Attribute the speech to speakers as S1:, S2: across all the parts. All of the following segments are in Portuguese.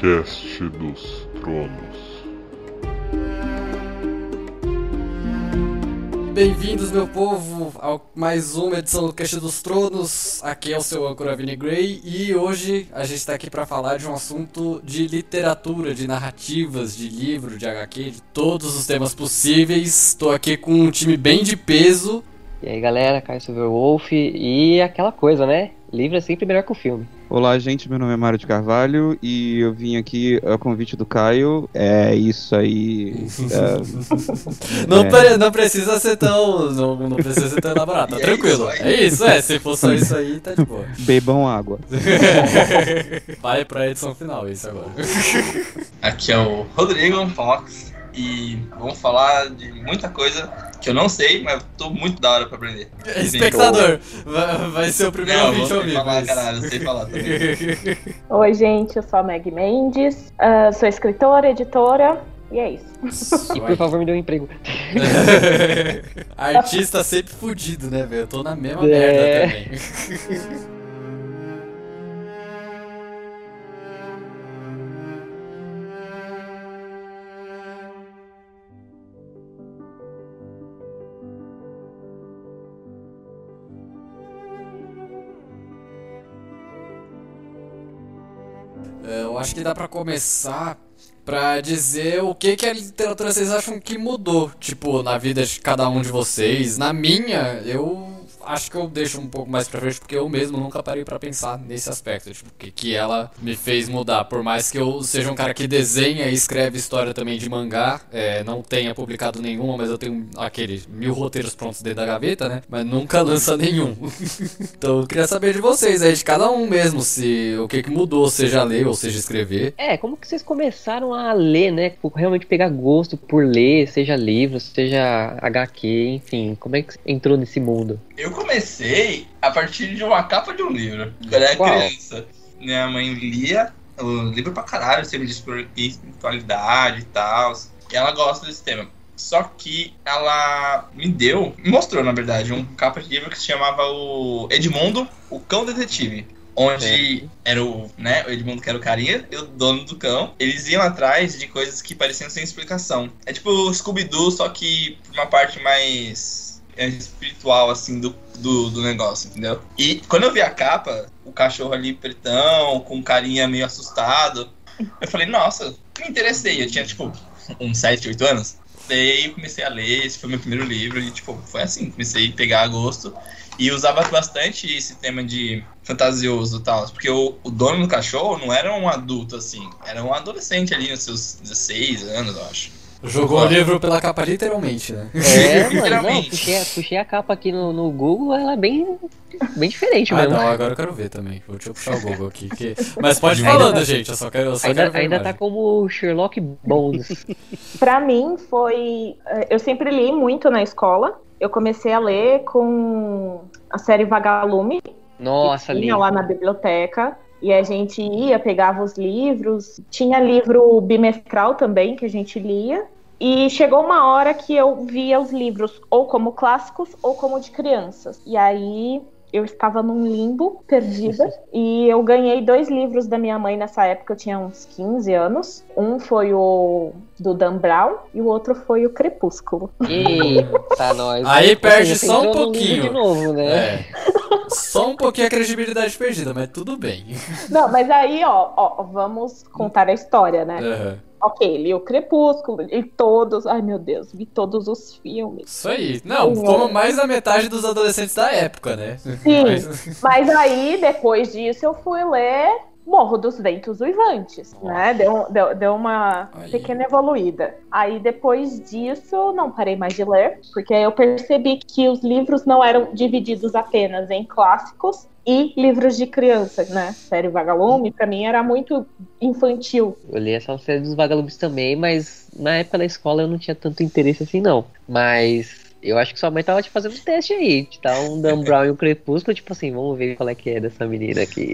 S1: Cast dos Tronos.
S2: Bem-vindos, meu povo, a mais uma edição do Cast dos Tronos. Aqui é o seu âncora Vini Gray e hoje a gente tá aqui pra falar de um assunto de literatura, de narrativas, de livro, de HQ, de todos os temas possíveis. Tô aqui com um time bem de peso.
S3: E aí galera, Caio Silverwolf e aquela coisa, né? Livro é sempre melhor que o filme.
S4: Olá gente, meu nome é Mário de Carvalho e eu vim aqui a convite do Caio. É isso aí.
S2: Não precisa ser tão. Não precisa ser tão elaborado, tá tranquilo. É isso, se for só isso aí, tá de boa.
S4: Bebam água.
S2: Vai pra edição final, isso agora.
S5: Aqui é o Rodrigo Fox e vamos falar de muita coisa que eu não sei, mas tô muito da hora pra aprender.
S2: Espectador, vai ser o primeiro ouvinte ao vivo.
S5: Falar, caralho, eu sei falar também.
S6: Oi, gente, eu sou a Meg Mendes, sou escritora, editora, e é isso.
S3: E por favor, me dê um emprego.
S2: Artista sempre fudido, né, velho? Eu tô na mesma merda também. Eu acho que dá pra começar pra dizer o que a literatura vocês acham que mudou, tipo, na vida de cada um de vocês. Na minha, eu acho que eu deixo um pouco mais pra frente, porque eu mesmo nunca parei pra pensar nesse aspecto, tipo, que ela me fez mudar. Por mais que eu seja um cara que desenha e escreve história também de mangá, não tenha publicado nenhuma, mas eu tenho aqueles 1000 roteiros prontos dentro da gaveta, né? Mas nunca lança nenhum. Então eu queria saber de vocês aí, de cada um mesmo, se o que mudou, seja ler ou seja escrever.
S3: Como que vocês começaram a ler, né? Realmente pegar gosto por ler, seja livro, seja HQ, enfim. Como é que você entrou nesse mundo?
S5: Eu comecei a partir de uma capa de um livro. Quando eu era criança, minha mãe lia o livro pra caralho, sempre de espiritualidade e tal. E ela gosta desse tema. Só que ela me mostrou, na verdade, um capa de livro que se chamava o Edmundo, o Cão Detetive. Onde era o Edmundo, que era o carinha, e o dono do cão. Eles iam atrás de coisas que pareciam sem explicação. É tipo o Scooby-Doo, só que por uma parte mais espiritual, assim, do negócio, entendeu? E quando eu vi a capa, o cachorro ali pretão, com um carinha meio assustado, eu falei, nossa, me interessei. Eu tinha, tipo, uns 7, 8 anos. Daí eu comecei a ler, esse foi meu primeiro livro, e, tipo, foi assim, comecei a pegar gosto. E usava bastante esse tema de fantasioso e tal, porque o dono do cachorro não era um adulto, assim, era um adolescente ali nos seus 16 anos, eu acho.
S2: Jogou o livro pela capa literalmente, né?
S3: Mano, não, puxei a capa aqui no Google, ela é bem diferente mesmo.
S2: Não, agora eu quero ver também. Deixa eu puxar o Google aqui. Mas pode ir falando, gente, eu só quero ver
S3: ainda tá como Sherlock Holmes.
S6: Pra mim foi... Eu sempre li muito na escola. Eu comecei a ler com a série Vagalume.
S3: Nossa,
S6: que tinha lá na biblioteca. E a gente ia, pegava os livros. Tinha livro bimestral também, que a gente lia. E chegou uma hora que eu via os livros ou como clássicos ou como de crianças. E aí eu estava num limbo, perdida. E eu ganhei 2 livros da minha mãe nessa época, eu tinha uns 15 anos. Um foi o do Dan Brown e o outro foi o Crepúsculo.
S3: Eita, nós.
S2: Aí perde só um pouquinho.
S3: De novo, né?
S2: Só um pouquinho a credibilidade perdida, mas tudo bem.
S6: Não, mas aí, ó, vamos contar a história, né?
S2: Uhum.
S6: Ok, li o Crepúsculo, li todos... Ai, meu Deus, vi todos os filmes.
S2: Isso aí. Não, como mais da metade dos adolescentes da época, né?
S6: Sim, mas aí, depois disso, eu fui ler Morro dos Ventos Uivantes, né? Deu uma pequena evoluída. Aí, depois disso, não parei mais de ler, porque eu percebi que os livros não eram divididos apenas em clássicos e livros de criança, né? Série Vagalume, pra mim, era muito infantil.
S3: Eu li essa série dos Vagalumes também, mas na época da escola eu não tinha tanto interesse assim, não. Mas eu acho que sua mãe tava te fazendo um teste aí, de dar um Dan Brown e um Crepúsculo, tipo assim, vamos ver qual é que é dessa menina aqui.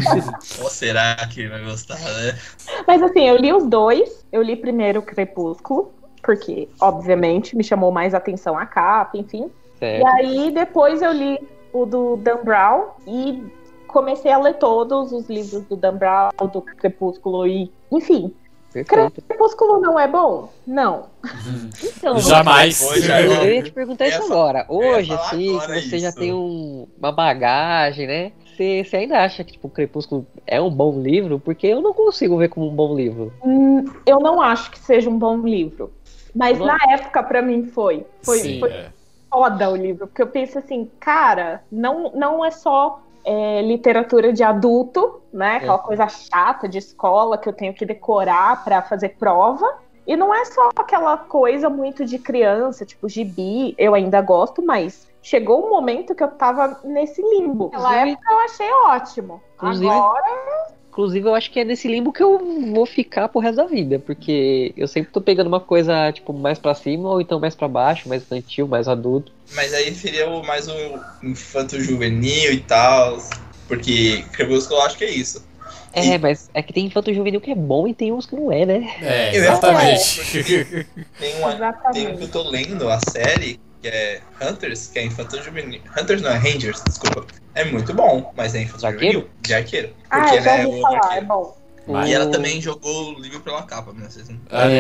S5: Ou será que vai gostar, né?
S6: Mas assim, eu li os 2. Eu li primeiro o Crepúsculo, porque, obviamente, me chamou mais atenção a capa, enfim.
S3: Certo.
S6: E aí, depois eu li o do Dan Brown e comecei a ler todos os livros do Dan Brown, do Crepúsculo, e Enfim,
S3: Perfeito.
S6: Crepúsculo não é bom? Não.
S3: Então,
S2: Jamais.
S3: eu ia te perguntar
S5: Eu
S3: isso
S5: ia
S3: agora. Hoje,
S5: falar
S3: assim,
S5: agora
S3: que você já
S5: isso.
S3: tem uma bagagem, né? Você ainda acha que tipo, o Crepúsculo é um bom livro? Porque eu não consigo ver como um bom livro.
S6: Eu não acho que seja um bom livro. Mas
S3: Não.
S6: na época, pra mim, foi.
S2: Sim,
S6: Foi foda o livro. Porque eu penso assim, cara, não é só literatura de adulto, né? Aquela coisa chata de escola que eu tenho que decorar pra fazer prova. E não é só aquela coisa muito de criança, tipo gibi, eu ainda gosto, mas chegou um momento que eu tava nesse limbo. Naquela época eu achei ótimo.
S3: Inclusive, eu acho que é nesse limbo que eu vou ficar pro resto da vida. Porque eu sempre tô pegando uma coisa, tipo, mais pra cima, ou então mais pra baixo, mais infantil, mais adulto.
S5: Mas aí seria mais um infanto-juvenil e tal. Porque Crepúsculo eu acho que é isso.
S3: Mas é que tem infanto juvenil que é bom e tem uns que não é, né?
S2: Exatamente.
S5: Tem um que eu tô lendo, a série, que é Hunters, que é infanto-juvenil. Hunters não, é Rangers, desculpa. É muito bom, mas é infanto-juvenil. De arqueiro. Porque
S6: Já
S5: ela é
S6: ouvi
S5: o
S6: falar, é
S5: arqueiro.
S6: bom.
S5: E ela também jogou o livro pela capa, né? Vocês não...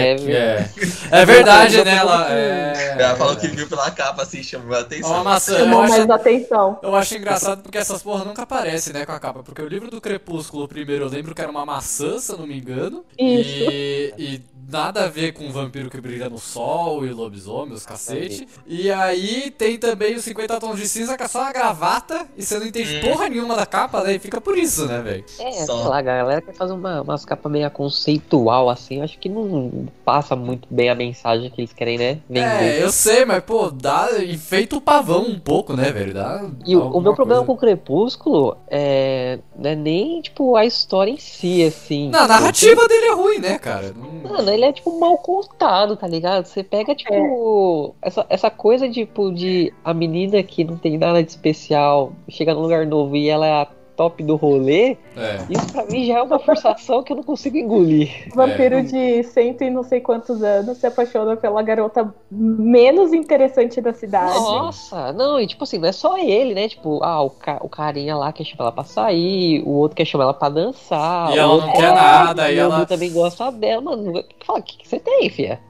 S2: É verdade, né?
S5: Ela falou que viu pela capa, assim, chamou a atenção.
S2: Uma maçã.
S6: Chamou mais atenção.
S2: Eu acho engraçado porque essas porra nunca aparecem, né, com a capa. Porque o livro do Crepúsculo, primeiro, eu lembro que era uma maçã, se eu não me engano.
S6: Isso.
S2: E nada a ver com um vampiro que brilha no sol e lobisomem, os cacete. E aí tem também os 50 tons de cinza, que é só uma gravata. E você não entende porra nenhuma da capa, né? E fica por isso, né, velho?
S3: Sei lá, a galera quer fazer umas capas meio conceitual, assim. Acho que não passa muito bem a mensagem que eles querem, né? Vender.
S2: Eu sei, mas, pô, enfeita o pavão um pouco, né, velho?
S3: E o meu problema com o Crepúsculo não é nem, tipo, a história em si, assim.
S2: Não, a narrativa dele é ruim, né, cara?
S3: Mano, ele é, tipo, mal contado, tá ligado? Você pega, tipo, essa coisa, tipo, de a menina que não tem nada de especial chega num lugar novo e ela é a top do rolê, isso pra mim já é uma forçação que eu não consigo engolir.
S6: Vampiro de cento e não sei quantos anos se apaixona pela garota menos interessante da cidade.
S3: Nossa, não, e tipo assim, não é só ele, né? Tipo, o carinha lá quer chamar ela pra sair, o outro quer chamar ela pra dançar.
S2: E ela não quer nada, e ela
S3: também gosta dela, mano. Fala, o que você tem, fia?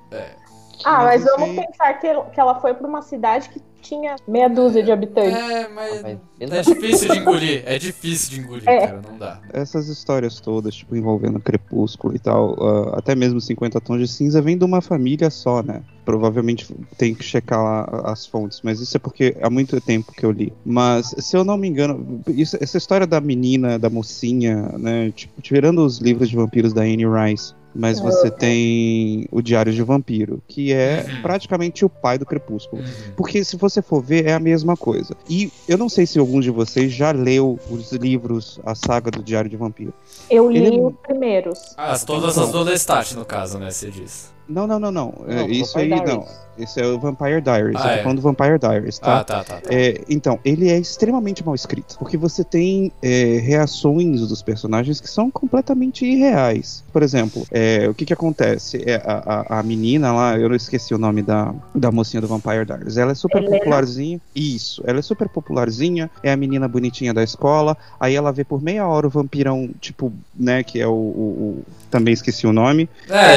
S6: Mas vamos pensar que ela foi pra uma cidade que tinha meia dúzia de habitantes.
S2: Mas é difícil de engolir. É difícil de engolir, cara, não dá.
S4: Essas histórias todas, tipo, envolvendo Crepúsculo e tal, até mesmo 50 Tons de Cinza, vem de uma família só, né? Provavelmente tem que checar lá as fontes, mas isso é porque há muito tempo que eu li. Mas, se eu não me engano, essa história da menina, da mocinha, né? Tipo, tirando os livros de vampiros da Anne Rice, mas você tem o Diário de Vampiro, que é praticamente o pai do Crepúsculo. Porque se você for ver, é a mesma coisa. E eu não sei se algum de vocês já leu os livros, a saga do Diário de Vampiro.
S6: Eu li os primeiros.
S2: Todas as do Lestat, no caso, né, você diz.
S4: Não. Isso aí não. Esse é o Vampire Diaries. Eu tô falando do Vampire Diaries, tá?
S2: Tá.
S4: Então, ele é extremamente mal escrito. Porque você tem reações dos personagens que são completamente irreais. Por exemplo, o que acontece? A menina lá, eu não esqueci o nome da mocinha do Vampire Diaries. Ela é super popularzinha. Isso, ela é super popularzinha. É a menina bonitinha da escola. Aí ela vê por meia hora o vampirão, tipo, né, que é o também esqueci o nome.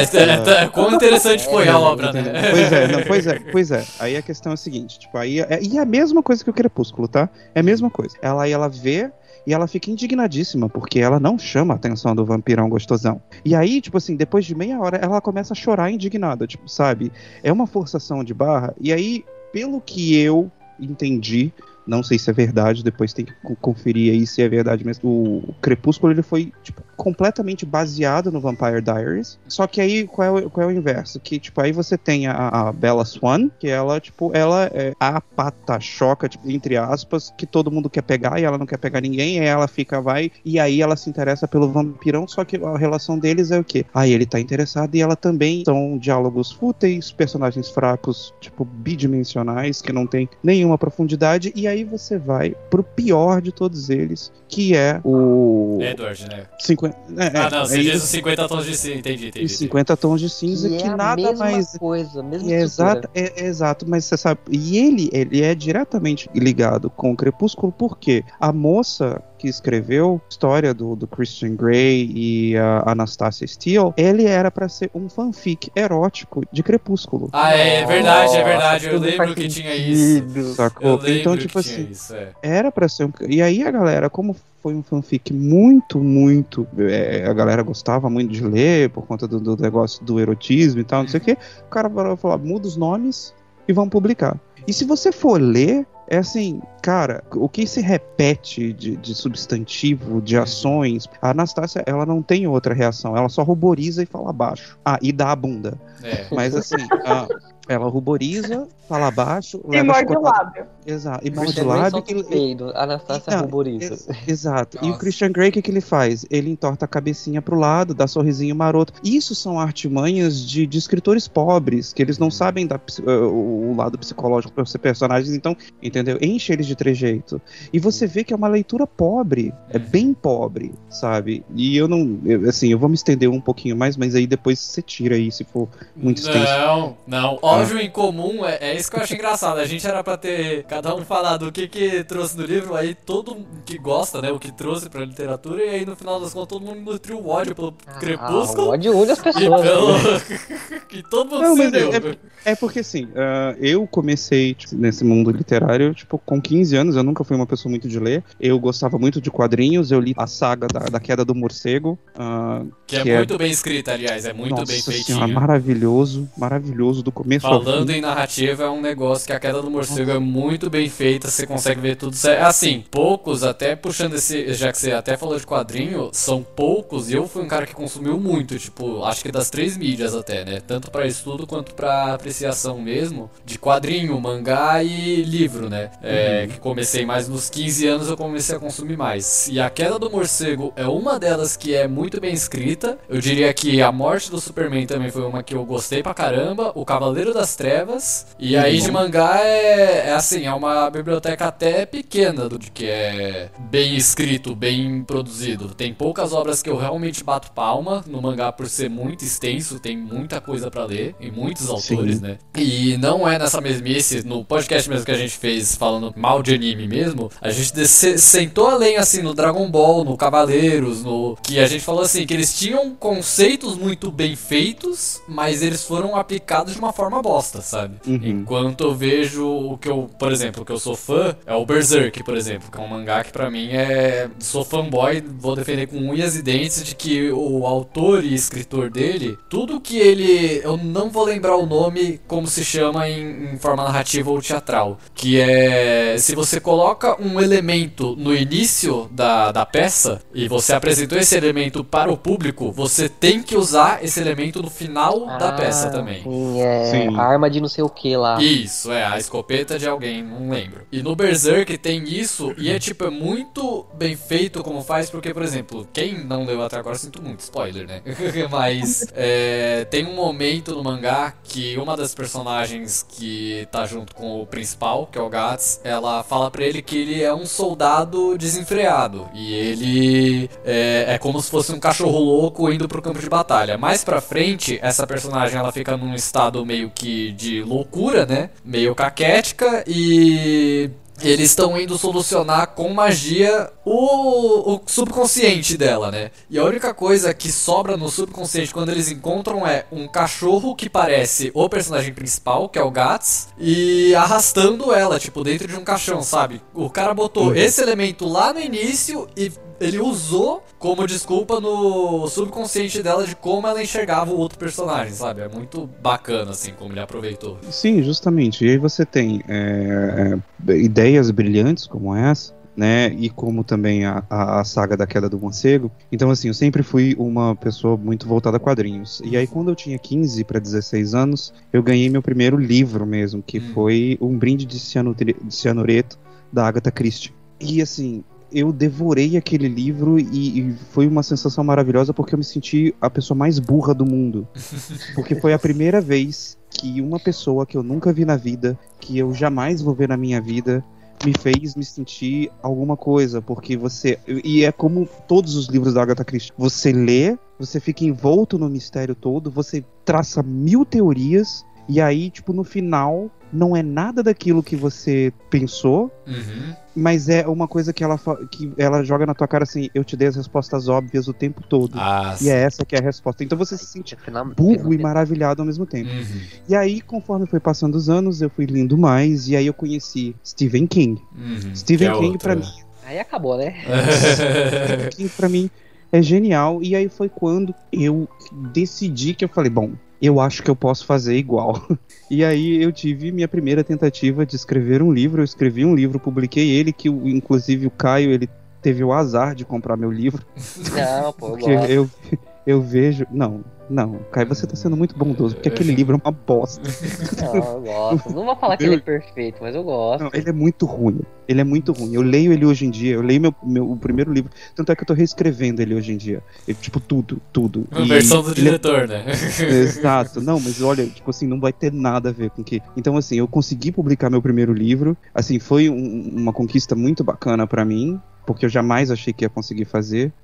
S2: Quão interessante foi a obra, né?
S4: Pois é. Aí a questão é a seguinte, tipo, aí é a mesma coisa que o Crepúsculo, tá? É a mesma coisa. Ela vê e ela fica indignadíssima, porque ela não chama a atenção do vampirão gostosão. E aí, tipo assim, depois de meia hora, ela começa a chorar indignada, tipo, sabe? É uma forçação de barra. E aí, pelo que eu entendi, não sei se é verdade, depois tem que conferir aí se é verdade mesmo. O Crepúsculo, ele foi, tipo, completamente baseado no Vampire Diaries. Só que aí, qual é o inverso? Que, tipo, aí você tem a Bella Swan, que ela, tipo, ela é a pata-choca, tipo, entre aspas, que todo mundo quer pegar e ela não quer pegar ninguém, aí ela e aí ela se interessa pelo vampirão, só que a relação deles é o quê? Aí ele tá interessado e ela também. São diálogos fúteis, personagens fracos, tipo, bidimensionais, que não tem nenhuma profundidade, e aí você vai pro pior de todos eles, que é o...
S2: Edward, né? Você diz os 50 tons de cinza, entendi.
S4: 50 tons de cinza, que nada mais...
S3: coisa, mesma
S4: exato, mas você sabe... E ele é diretamente ligado com o Crepúsculo, porque a moça que escreveu a história do Christian Grey e a Anastasia Steele, ele era pra ser um fanfic erótico de Crepúsculo.
S2: Ah, é verdade. Eu lembro que tinha isso.
S4: Sacou? Então, tipo assim, era pra ser um... E aí a galera, como foi um fanfic muito, a galera gostava muito de ler por conta do negócio do erotismo e tal, não sei o que, o cara falou, muda os nomes e vamos publicar. E se você for ler, é assim, cara, o que se repete de substantivo, de ações, a Anastasia, ela não tem outra reação, ela só ruboriza e fala baixo. Ah, e dá a bunda. Mas assim, ela ruboriza, fala baixo,
S6: e morde o lábio.
S4: Exato, e morde o lábio.
S3: A Anastasia ruboriza.
S4: Exato. Nossa. E o Christian Grey, o que ele faz? Ele entorta a cabecinha pro lado, dá sorrisinho maroto. Isso são artimanhas de escritores pobres, que eles não sabem o lado psicológico para ser personagens, então, entendeu? Enche eles de trejeito. E você vê que é uma leitura pobre, é bem pobre, sabe? E eu vou me estender um pouquinho mais, mas aí depois você tira aí, se for muito extenso.
S2: Não. Ódio em comum, é isso que eu acho engraçado. A gente era pra ter cada um falado o que trouxe no livro, aí todo mundo que gosta, né, o que trouxe pra literatura, e aí no final das contas todo mundo nutriu o ódio pelo Crepúsculo.
S3: O ódio une as pessoas.
S2: E todo mundo se deu.
S4: É porque assim, eu comecei nesse mundo literário, com 15 anos, eu nunca fui uma pessoa muito de ler, eu gostava muito de quadrinhos, eu li a saga da Queda do Morcego.
S2: Que é muito bem escrita, aliás, é muito bem feitinho.
S4: Senhora, maravilhoso do começo ao fim.
S2: Falando em narrativa, é um negócio que a Queda do Morcego é muito bem feita, você consegue ver tudo certo. Assim, poucos, até puxando já que você até falou de quadrinho, são poucos, e eu fui um cara que consumiu muito, acho que das 3 mídias até, né? Tanto pra estudo quanto pra apreciação mesmo, de quadrinho, mangá e livro, né? Que comecei mais nos 15 anos, eu comecei a consumir mais. E a Queda do Morcego é uma delas que é muito bem escrita. Eu diria que a Morte do Superman também foi uma que eu gostei pra caramba. O Cavaleiro das Trevas. E aí de mangá é uma biblioteca até pequena do que é bem escrito, bem produzido. Tem poucas obras que eu realmente bato palma no mangá por ser muito extenso, tem muita coisa pra ler e muitos autores, né? E não é nessa mesmice, no podcast mesmo que a gente fez falando mal de anime mesmo, a gente sentou além assim no Dragon Ball, no Cavaleiros, que a gente falou assim, que eles tinham conceitos muito bem feitos, mas eles foram aplicados de uma forma bosta, sabe? Enquanto eu vejo o que eu, por exemplo, o que eu sou fã, é o Berserk, por exemplo, que é um mangá que pra mim sou fanboy, vou defender com unhas e dentes de que o autor e escritor dele, tudo que eu não vou lembrar o nome, como se chama em forma narrativa ou teatral, que é, se você coloca um elemento no início da peça, e você apresentou esse elemento para o público, você tem que usar esse elemento no final da peça também.
S3: Sim, a arma de não sei o que lá.
S2: Isso, a escopeta de alguém, não lembro. E no Berserk tem isso, e é muito bem feito como faz, porque, por exemplo, quem não leu até agora, sinto muito, spoiler, né? Mas tem um momento no mangá que uma das personagens que tá junto com o principal, que é o Guts, ela fala pra ele que ele é um soldado desenfreado, e ele é como se fosse um cachorro louco indo pro campo de batalha. Mais pra frente, essa personagem ela fica num estado meio que de loucura, né? Meio caquética, e eles estão indo solucionar com magia o subconsciente dela, né? E a única coisa que sobra no subconsciente quando eles encontram é um cachorro que parece o personagem principal, que é o Guts, e arrastando ela, dentro de um caixão, sabe? O cara botou esse elemento lá no início e ele usou como desculpa no subconsciente dela de como ela enxergava o outro personagem, sabe? É muito bacana, assim, como ele aproveitou.
S4: Sim, justamente. E aí você tem ideias brilhantes como essa, né? E como também a saga da Queda do Morcego. Então, assim, eu sempre fui uma pessoa muito voltada a quadrinhos. E aí, quando eu tinha 15 para 16 anos, eu ganhei meu primeiro livro mesmo, que foi Um Brinde de Cianureto, da Agatha Christie. E, assim, eu devorei aquele livro e foi uma sensação maravilhosa, porque eu me senti a pessoa mais burra do mundo. Porque foi a primeira vez que uma pessoa que eu nunca vi na vida, que eu jamais vou ver na minha vida, me fez me sentir alguma coisa, porque e é como todos os livros da Agatha Christie, você lê, você fica envolto no mistério todo, você traça 1000 teorias, e aí, no final, não é nada daquilo que você pensou,
S2: Uhum.
S4: mas é uma coisa que ela joga na tua cara assim, eu te dei as respostas óbvias o tempo todo.
S2: Ah,
S4: E é essa que é a resposta. Então você se sente burro e maravilhado ao mesmo tempo.
S2: Uhum.
S4: E aí, conforme foi passando os anos, eu fui lendo mais, e aí eu conheci Stephen King.
S2: Uhum.
S4: Stephen
S2: Que é
S4: King,
S2: outro,
S4: pra
S2: né?
S4: mim,
S3: Aí acabou, né?
S4: Stephen King, pra mim, é genial. E aí foi quando eu decidi que eu falei, bom, eu acho que eu posso fazer igual. E aí eu tive minha primeira tentativa de escrever um livro. Eu escrevi um livro, publiquei ele, que inclusive o Caio, ele teve o azar de comprar meu livro.
S3: Não, pô, eu
S4: Porque
S3: gosto.
S4: eu vejo... Não, Caio, você tá sendo muito bondoso, porque aquele livro é uma bosta.
S3: Não, eu gosto. Não vou falar que ele é perfeito, mas eu gosto.
S4: Não, ele é muito ruim. Ele é muito ruim. Eu leio ele hoje em dia. Eu leio o primeiro livro. Tanto é que eu tô reescrevendo ele hoje em dia. Tipo, tudo.
S2: Uma versão do diretor, né?
S4: Exato. Não, mas olha, tipo assim, não vai ter nada a ver com que... Então, assim, eu consegui publicar meu primeiro livro. Assim, foi uma conquista muito bacana pra mim, porque eu jamais achei que ia conseguir fazer.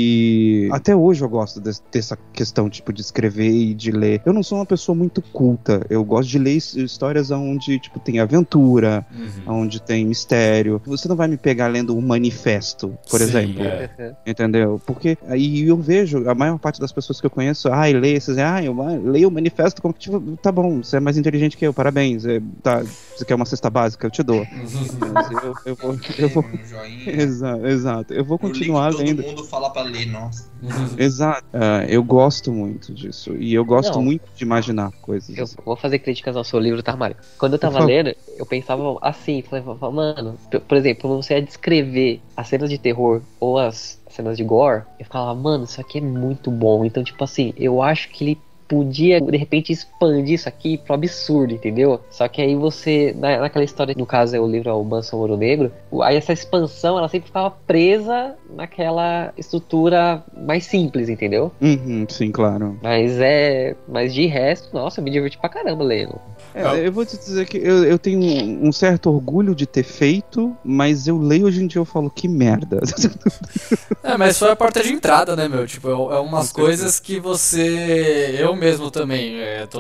S4: E até hoje eu gosto dessa questão, tipo, de escrever e de ler. Eu não sou uma pessoa muito culta. Eu gosto de ler histórias onde, tipo, tem aventura, onde tem mistério. Você não vai me pegar lendo um manifesto, por
S2: Sim,
S4: exemplo.
S2: é.
S4: Entendeu? Porque aí eu vejo, a maior parte das pessoas que eu conheço, lê esses, eu leio o manifesto como, tipo, tá bom, você é mais inteligente que eu, parabéns. Você quer uma cesta básica? Eu te dou. Mas eu vou...
S5: Um joinha.
S4: Exato. Eu vou continuar
S5: Eu li que
S4: lendo.
S5: todo mundo fala pra ler, nossa.
S4: Exato. Eu gosto muito disso. E eu gosto
S3: Não.
S4: muito de imaginar coisas.
S3: Eu vou fazer críticas ao seu livro, tá, Mário? Quando eu tava lendo, eu pensava assim, falei, mano, por exemplo, quando você ia descrever as cenas de terror ou as cenas de gore, eu falava, mano, isso aqui é muito bom. Então, tipo assim, eu acho que ele podia, de repente, expandir isso aqui pro absurdo, entendeu? Só que aí você, naquela história, no caso é o livro O Manso Ouro Negro, aí essa expansão, ela sempre ficava presa naquela estrutura mais simples, entendeu?
S4: Sim, claro.
S3: Mas de resto, nossa, eu me diverti pra caramba lendo.
S4: Eu vou te dizer que eu tenho um certo orgulho de ter feito, mas eu leio hoje em dia e eu falo, que merda.
S2: Mas foi a porta de entrada, né, meu? Tipo, é umas coisas que você... Eu mesmo também,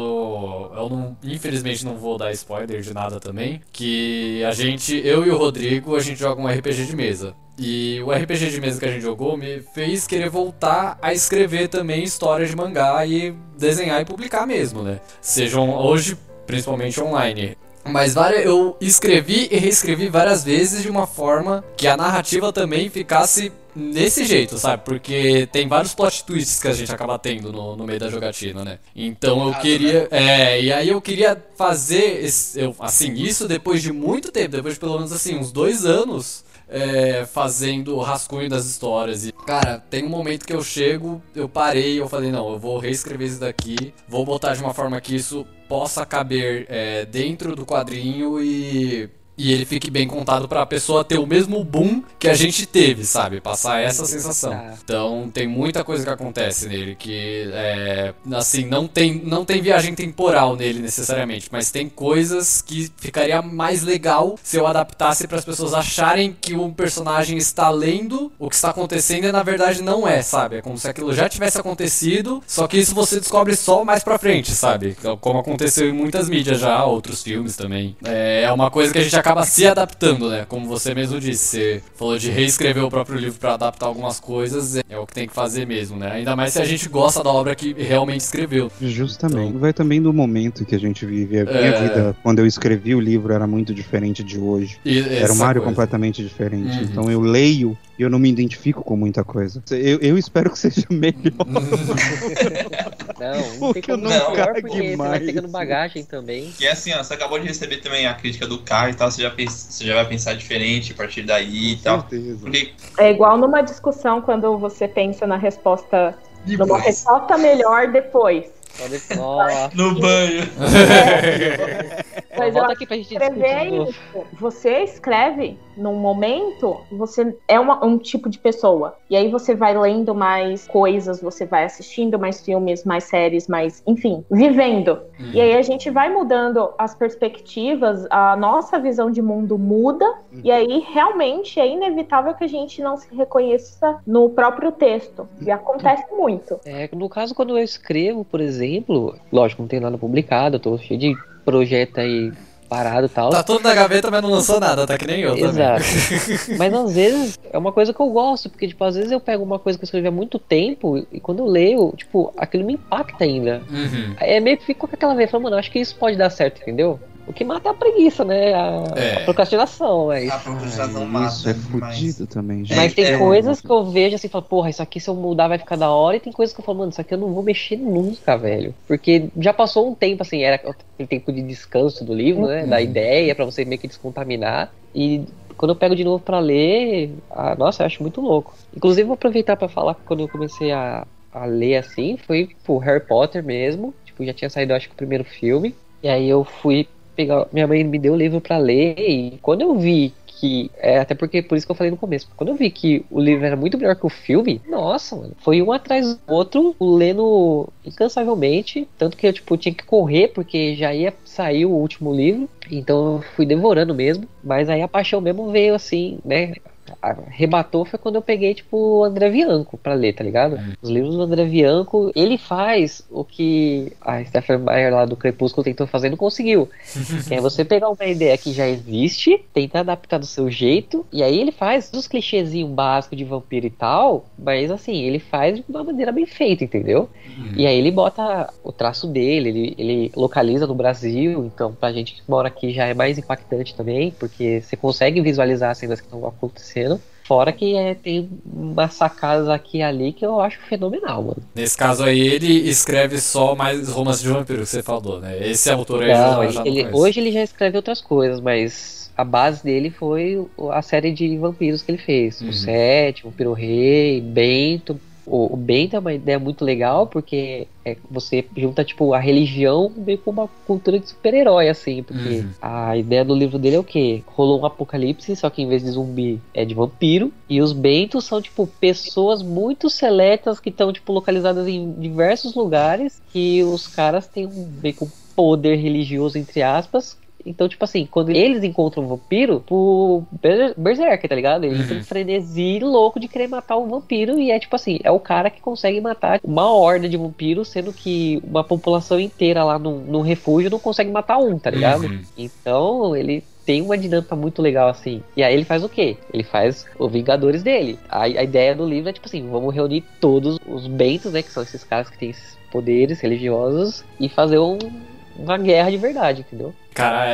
S2: infelizmente não vou dar spoiler de nada também, que eu e o Rodrigo, a gente joga um RPG de mesa. E o RPG de mesa que a gente jogou me fez querer voltar a escrever também histórias de mangá e desenhar e publicar mesmo, né? Sejam hoje, principalmente online. Mas eu escrevi e reescrevi várias vezes de uma forma que a narrativa também ficasse nesse jeito, sabe? Porque tem vários plot twists que a gente acaba tendo no meio da jogatina, né? Então eu queria... e aí eu queria fazer isso depois de muito tempo, depois de pelo menos assim, uns 2 anos... fazendo rascunho das histórias. E, cara, tem um momento que eu parei, eu falei, não, eu vou reescrever isso daqui, vou botar de uma forma que isso possa caber dentro do quadrinho e ele fique bem contado pra pessoa ter o mesmo boom que a gente teve, sabe? Passar essa sensação. Então tem muita coisa que acontece nele que, assim, não tem viagem temporal nele necessariamente, mas tem coisas que ficaria mais legal se eu adaptasse para as pessoas acharem que o personagem está lendo o que está acontecendo e na verdade não é, sabe? É como se aquilo já tivesse acontecido, só que isso você descobre só mais pra frente, sabe? Como aconteceu em muitas mídias já, outros filmes também. É uma coisa que a gente acaba se adaptando, né? Como você mesmo disse, você falou de reescrever o próprio livro pra adaptar algumas coisas, é o que tem que fazer mesmo, né? Ainda mais se a gente gosta da obra que realmente escreveu.
S4: Justamente.
S2: Então...
S4: Vai também do momento que a gente vive. A minha vida, quando eu escrevi o livro, era muito diferente de hoje. Era um Mário completamente diferente. Então eu leio e eu não me identifico com muita coisa. Eu espero que seja melhor.
S3: Não
S4: porque eu não
S3: cague
S4: mais.
S3: Você vai pegando bagagem também.
S5: E assim, ó, você acabou de receber também a crítica do Caio e tal, você já vai pensar diferente a partir daí e tal. Porque...
S6: É igual numa discussão quando você pensa na resposta, numa resposta melhor depois.
S5: No banho.
S6: Mas
S3: volta aqui pra gente
S6: escrever isso. Você escreve num momento, você é um tipo de pessoa. E aí você vai lendo mais coisas, você vai assistindo mais filmes, mais séries, mais, enfim, vivendo. E aí a gente vai mudando as perspectivas, a nossa visão de mundo muda, e aí realmente é inevitável que a gente não se reconheça no próprio texto. E acontece muito.
S3: No caso, quando eu escrevo, por exemplo, lógico, não tem nada publicado, eu tô cheio de projeto aí parado e tal.
S2: Tá tudo na gaveta, mas não lançou nada, tá que nem eu também.
S3: Exato. Mas às vezes é uma coisa que eu gosto, porque, tipo, às vezes eu pego uma coisa que eu escrevi há muito tempo e quando eu leio, tipo, aquilo me impacta ainda.
S2: Uhum.
S3: Aí meio que fico com aquela veia, falando, mano, acho que isso pode dar certo, entendeu? O que mata é a preguiça, né? A procrastinação, é isso.
S5: A procrastinação mata.
S4: Isso é
S5: demais.
S4: fudido também, gente.
S3: Mas tem coisas que eu vejo assim, falo, porra, isso aqui se eu mudar vai ficar da hora, e tem coisas que eu falo, mano, isso aqui eu não vou mexer nunca, velho. Porque já passou um tempo, assim, era aquele tempo de descanso do livro, né? Da ideia, pra você meio que descontaminar. E quando eu pego de novo pra ler, nossa, eu acho muito louco. Inclusive, vou aproveitar pra falar que quando eu comecei a ler assim, foi pro Harry Potter mesmo. Tipo, já tinha saído, acho que o primeiro filme. E aí eu fui pegar. Minha mãe me deu o livro pra ler, e quando eu vi que. Até porque, por isso que eu falei no começo, quando eu vi que o livro era muito melhor que o filme, nossa, mano, foi um atrás do outro, lendo incansavelmente. Tanto que eu, tipo, tinha que correr, porque já ia sair o último livro, então eu fui devorando mesmo. Mas aí a paixão mesmo veio assim, né? Arrebatou foi quando eu peguei, tipo, o André Bianco pra ler, tá ligado? Os livros do André Bianco, ele faz o que a Stephenie Meyer lá do Crepúsculo tentou fazer e não conseguiu. Que é você pegar uma ideia que já existe, tentar adaptar do seu jeito, e aí ele faz os clichêzinhos básicos de vampiro e tal, mas assim, ele faz de uma maneira bem feita, entendeu? E aí ele bota o traço dele, ele localiza no Brasil, então pra gente que mora aqui já é mais impactante também, porque você consegue visualizar as cenas que estão acontecendo. Fora que tem umas sacadas aqui e ali que eu acho fenomenal, mano.
S2: Nesse caso aí, ele escreve só mais romance de vampiro que você falou, né? Esse autor aí
S3: Não,
S2: já
S3: hoje ele já escreve outras coisas, mas a base dele foi a série de vampiros que ele fez. O Sete, o Vampiro Rei, Bento. O Bento é uma ideia muito legal, porque você junta, tipo, a religião meio com uma cultura de super-herói, assim, porque a ideia do livro dele é o quê? Rolou um apocalipse, só que em vez de zumbi é de vampiro, e os Bentos são, tipo, pessoas muito seletas que estão, tipo, localizadas em diversos lugares, que os caras têm meio que um poder religioso, entre aspas. Então, tipo assim, quando eles encontram um vampiro, o Berserker, tá ligado? Ele tem um frenesi louco de querer matar um vampiro, e é tipo assim, é o cara que consegue matar uma horda de vampiros, sendo que uma população inteira lá num refúgio não consegue matar um, tá ligado? Então, ele tem uma dinâmica muito legal, assim. E aí ele faz o quê? Ele faz os Vingadores dele. A ideia do livro é tipo assim, vamos reunir todos os Bentos, né, que são esses caras que têm esses poderes religiosos, e fazer uma guerra de verdade, entendeu?
S2: Cara,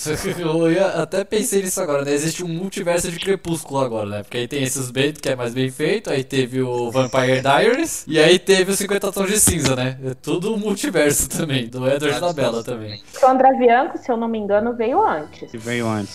S2: eu até pensei nisso agora, né? Existe um multiverso de Crepúsculo agora, né? Porque aí tem esses Bento, que é mais bem feito, aí teve o Vampire Diaries, e aí teve os 50 Tons de Cinza, né? É tudo um multiverso também, do Edward da Bella também.
S6: O André Bianco, se eu não me engano, veio antes.
S4: Ele veio antes.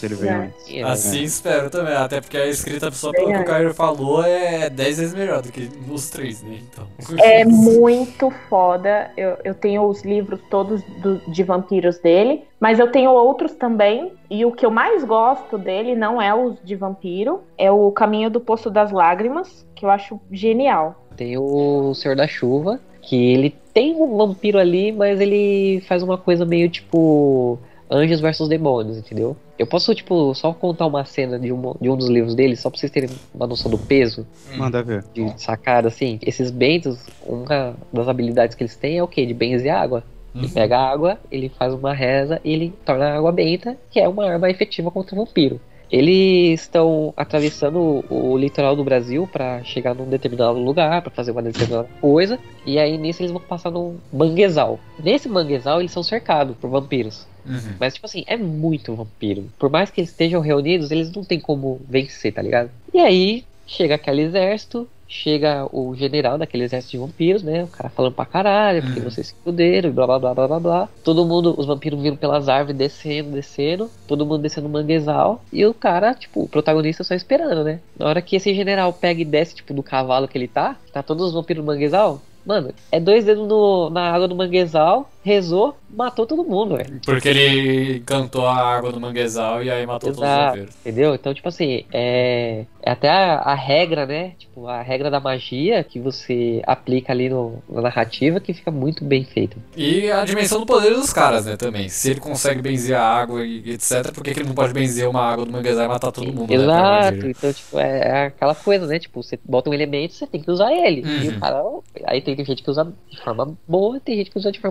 S2: Assim espero também, até porque a escrita, só pelo que o Caio falou, é 10 vezes melhor do que os três, né? Então.
S6: É muito foda. Eu tenho os livros todos de vampiros dele, mas eu tenho outros também, e o que eu mais gosto dele não é os de vampiro, é o Caminho do Poço das Lágrimas, que eu acho genial.
S3: Tem o Senhor da Chuva, que ele tem um vampiro ali, mas ele faz uma coisa meio tipo Anjos versus Demônios, entendeu? Eu posso, tipo, só contar uma cena de um dos livros dele, só pra vocês terem uma noção do peso.
S4: Manda ver.
S3: De sacada, assim. Esses bentos, uma das habilidades que eles têm é o quê? De benzer água. Ele pega a água, ele faz uma reza e ele torna a água benta, que é uma arma efetiva contra o vampiro. Eles estão atravessando o litoral do Brasil para chegar num determinado lugar, para fazer uma determinada coisa, e aí nisso eles vão passar num manguezal. Nesse manguezal eles são cercados por vampiros. Mas tipo assim, é muito vampiro. Por mais que eles estejam reunidos, eles não tem como vencer, tá ligado? E aí chega aquele exército, chega o general daquele exército de vampiros, né? O cara falando pra caralho, porque vocês se fuderam, blá blá blá blá blá blá. Todo mundo, os vampiros vindo pelas árvores, descendo, todo mundo descendo no manguezal. E o cara, tipo, o protagonista só esperando, né? Na hora que esse general pega e desce, tipo, do cavalo que ele tá todos os vampiros no manguezal. Mano, é 2 dedos na água do manguezal, rezou, matou todo mundo, velho.
S2: Porque ele cantou a água do manguezal e aí matou todos os vampiros.
S3: Entendeu? Então, tipo assim, é até a regra, né? Tipo, a regra da magia que você aplica ali na narrativa que fica muito bem feita.
S2: E a dimensão do poder dos caras, né, também. Se ele consegue benzer a água e etc, por que ele não pode benzer uma água do manguezal e matar todo mundo?
S3: Exato,
S2: né,
S3: então, tipo, é aquela coisa, né? Tipo, você bota um elemento, você tem que usar ele. E o cara, aí tem gente que usa de forma boa, tem gente que usa de forma ruim.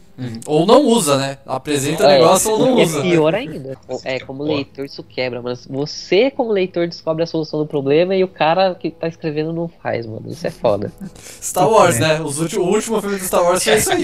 S2: Ou não usa, né? Apresenta o negócio ou não usa.
S3: É pior ainda. Como leitor isso quebra, mano. Você, como leitor, descobre a solução do problema e o cara que tá escrevendo não faz, mano. Isso é foda.
S2: Star Wars, né? O último filme do Star Wars foi isso aí.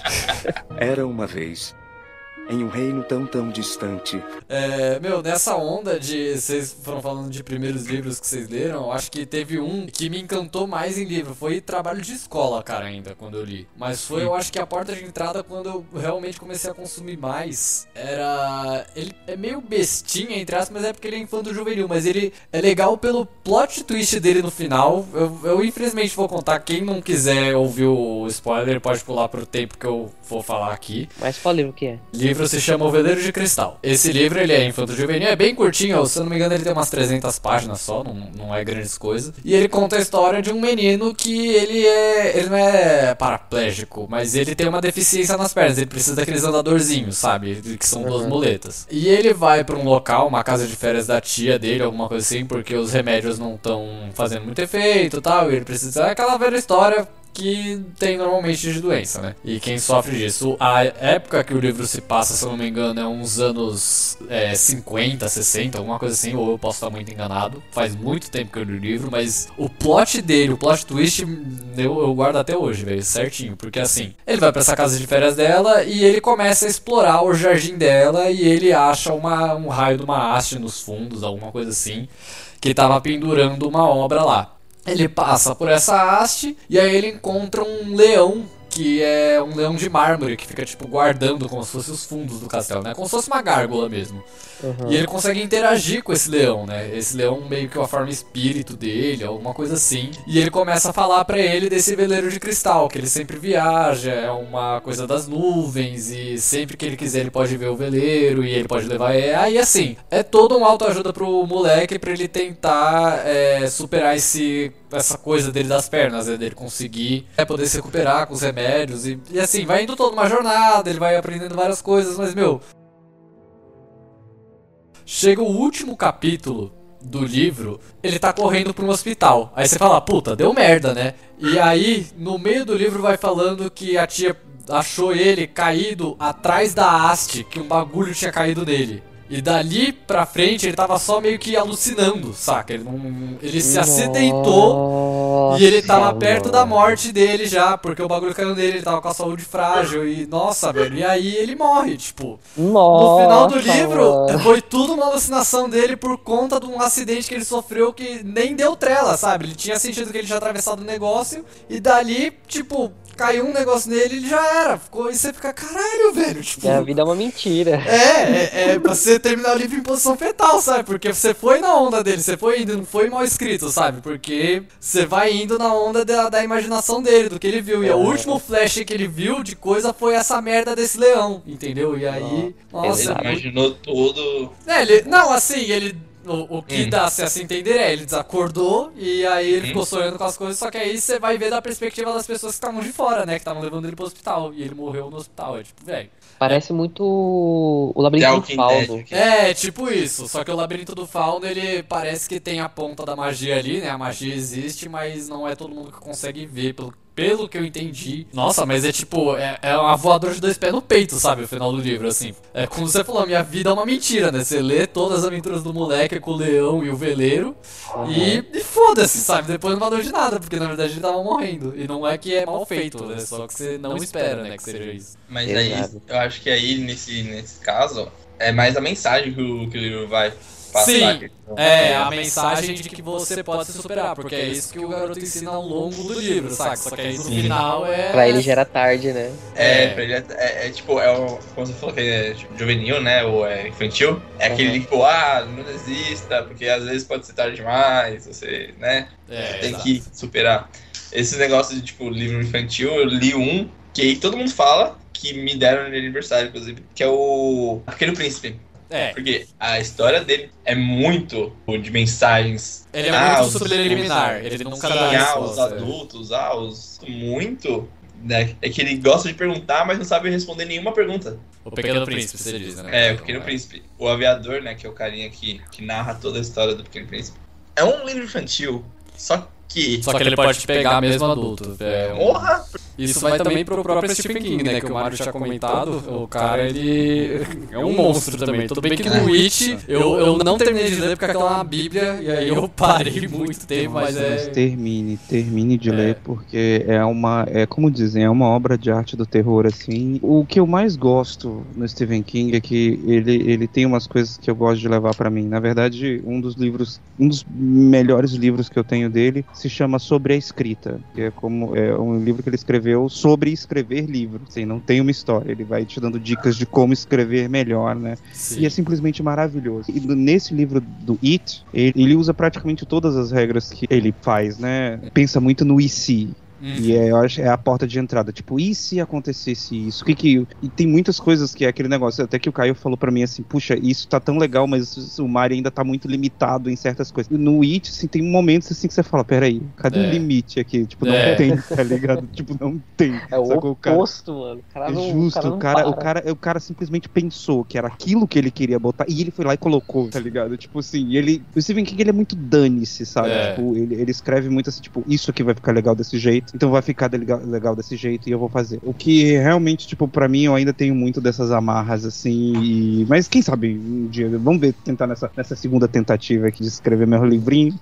S7: Era uma vez, em um reino tão distante.
S2: Nessa onda de... Vocês foram falando de primeiros livros que vocês leram, eu acho que teve um que me encantou mais em livro. Foi trabalho de escola, cara, ainda, quando eu li. Mas foi, eu acho que a porta de entrada quando eu realmente comecei a consumir mais. Ele é meio bestinha, entre aspas, mas é porque ele é infanto-juvenil. Mas ele é legal pelo plot twist dele no final. Eu infelizmente vou contar. Quem não quiser ouvir o spoiler, pode pular pro tempo que eu vou falar aqui.
S3: Mas qual livro que é?
S2: O livro se chama O Veleiro de Cristal. Esse livro, ele é infanto-juvenil, é bem curtinho, se eu não me engano ele tem umas 300 páginas só, não é grandes coisas. E ele conta a história de um menino que ele não é paraplégico, mas ele tem uma deficiência nas pernas, ele precisa daqueles andadorzinhos, sabe, que são duas muletas. E ele vai pra um local, uma casa de férias da tia dele, alguma coisa assim, porque os remédios não estão fazendo muito efeito e tal, e ele precisa... É aquela velha história que tem normalmente de doença, né? E quem sofre disso, a época que o livro se passa, se eu não me engano, é uns anos 50, 60, alguma coisa assim, ou eu posso estar muito enganado. Faz muito tempo que eu li o livro, mas o plot dele, o plot twist, eu guardo até hoje, velho, certinho. Porque assim, ele vai pra essa casa de férias dela e ele começa a explorar o jardim dela e ele acha um raio de uma haste nos fundos, alguma coisa assim, que tava pendurando uma obra lá. Ele passa por essa haste e aí ele encontra um leão, que é um leão de mármore, que fica tipo guardando como se fosse os fundos do castelo, né? Como se fosse uma gárgula mesmo. E ele consegue interagir com esse leão, né? Esse leão meio que é a forma espírito dele, alguma coisa assim. E ele começa a falar pra ele desse veleiro de cristal, que ele sempre viaja, é uma coisa das nuvens, e sempre que ele quiser ele pode ver o veleiro, e ele pode levar... Aí assim, é todo um autoajuda pro moleque pra ele tentar superar essa coisa dele das pernas, né? Dele conseguir poder se recuperar com os remédios, e assim, vai indo toda uma jornada, ele vai aprendendo várias coisas, mas chega o último capítulo do livro, ele tá correndo pra um hospital. Aí você fala, puta, deu merda, né? E aí, no meio do livro vai falando que a tia achou ele caído atrás da haste, que um bagulho tinha caído nele. E dali pra frente ele tava só meio que alucinando, saca? Ele se acidentou e ele tava perto da morte dele já, porque o bagulho caiu nele, ele tava com a saúde frágil e, nossa, velho, e aí ele morre, tipo. No final do livro, foi tudo uma alucinação dele por conta de um acidente que ele sofreu que nem deu trela, sabe? Ele tinha sentido que ele tinha atravessado o negócio e dali, tipo... Caiu um negócio nele e ele já era. E você fica, caralho, velho. Tipo,
S3: a vida é uma mentira.
S2: É pra você terminar o livro em posição fetal, sabe? Porque você foi na onda dele, você foi indo, não foi mal escrito, sabe? Porque você vai indo na onda da imaginação dele, do que ele viu. E o último flash que ele viu de coisa foi essa merda desse leão, entendeu? E aí, nossa.
S5: Ele imaginou tudo.
S2: O que dá, se assim entender, ele desacordou e aí ele ficou sonhando com as coisas, só que aí você vai ver da perspectiva das pessoas que estavam de fora, né? Que estavam levando ele pro hospital e ele morreu no hospital. É tipo, velho.
S3: Parece muito o Labirinto do Fauno.
S2: Tipo isso. Só que o Labirinto do Fauno, ele parece que tem a ponta da magia ali, né? A magia existe, mas não é todo mundo que consegue ver, pelo que eu entendi. Nossa, mas é tipo, é uma voadora de 2 pés no peito, sabe? O final do livro, assim. É como você falou, minha vida é uma mentira, né? Você lê todas as aventuras do moleque com o leão e o veleiro e foda-se, sabe? Depois não valeu de nada, porque na verdade ele tava morrendo. E não é que é mal feito, né? Só que você não espera, né? Que seja isso.
S5: Mas aí, eu acho que aí, nesse caso, é mais a mensagem que o livro vai passar.
S2: Sim, a mensagem de que você pode se superar, porque é isso que o garoto ensina ao longo do livro, sabe? Só que aí no final
S3: Pra ele já era tarde, né?
S5: Pra ele tipo, como você falou que é juvenil, né? Ou é infantil. É aquele tipo, não desista, porque às vezes pode ser tarde demais, você, né? Tem que superar. Esse negócio de, tipo, livro infantil, eu li um que todo mundo fala, que me deram no aniversário, inclusive, que é o Pequeno Príncipe. Porque a história dele é muito de mensagens.
S2: Ele é muito subliminar. Ele nunca dá
S5: os adultos, muito, né? É que ele gosta de perguntar, mas não sabe responder nenhuma pergunta.
S2: O Pequeno Príncipe, você diz, né?
S5: O Pequeno Príncipe. O Aviador, né? Que é o carinha que narra toda a história do Pequeno Príncipe. É um livro infantil, só que ele
S2: pode pegar mesmo adulto.
S5: Porra!
S2: Isso vai também pro próprio Stephen King, né? Que o Mário tinha comentado. O cara, ele é um monstro também. Tudo bem que no Witch eu não terminei de ler porque aquela é uma bíblia, e aí eu parei muito tempo, mas
S4: Termine de ler, porque como dizem, é uma obra de arte do terror, assim. O que eu mais gosto no Stephen King é que ele tem umas coisas que eu gosto de levar pra mim. Na verdade, um dos melhores livros que eu tenho dele se chama Sobre a Escrita, que é um livro que ele escreveu sobre escrever livros. Assim, não tem uma história, ele vai te dando dicas de como escrever melhor, né?
S2: Sim.
S4: E é simplesmente maravilhoso. E nesse livro do It, ele usa praticamente todas as regras que ele faz, né? Pensa muito no e se. E eu acho é a porta de entrada. Tipo, e se acontecesse isso? E tem muitas coisas que é aquele negócio. Até que o Caio falou pra mim assim, puxa, isso tá tão legal, mas o Mario ainda tá muito limitado em certas coisas. No It, assim, tem momentos assim que você fala, peraí, cadê o limite aqui? Tipo, não tem, tá ligado? Tipo, não tem.
S3: É o oposto, mano. O cara não,
S4: é justo, o cara simplesmente pensou que era aquilo que ele queria botar, e ele foi lá e colocou, tá ligado? Tipo assim, o Stephen King, ele é muito dane-se, sabe? Tipo, ele escreve muito assim, tipo, isso aqui vai ficar legal desse jeito, então vai ficar legal desse jeito e eu vou fazer. O que realmente, tipo, pra mim, eu ainda tenho muito dessas amarras, assim, mas quem sabe um dia, vamos ver, tentar nessa segunda tentativa aqui de escrever meu livrinho.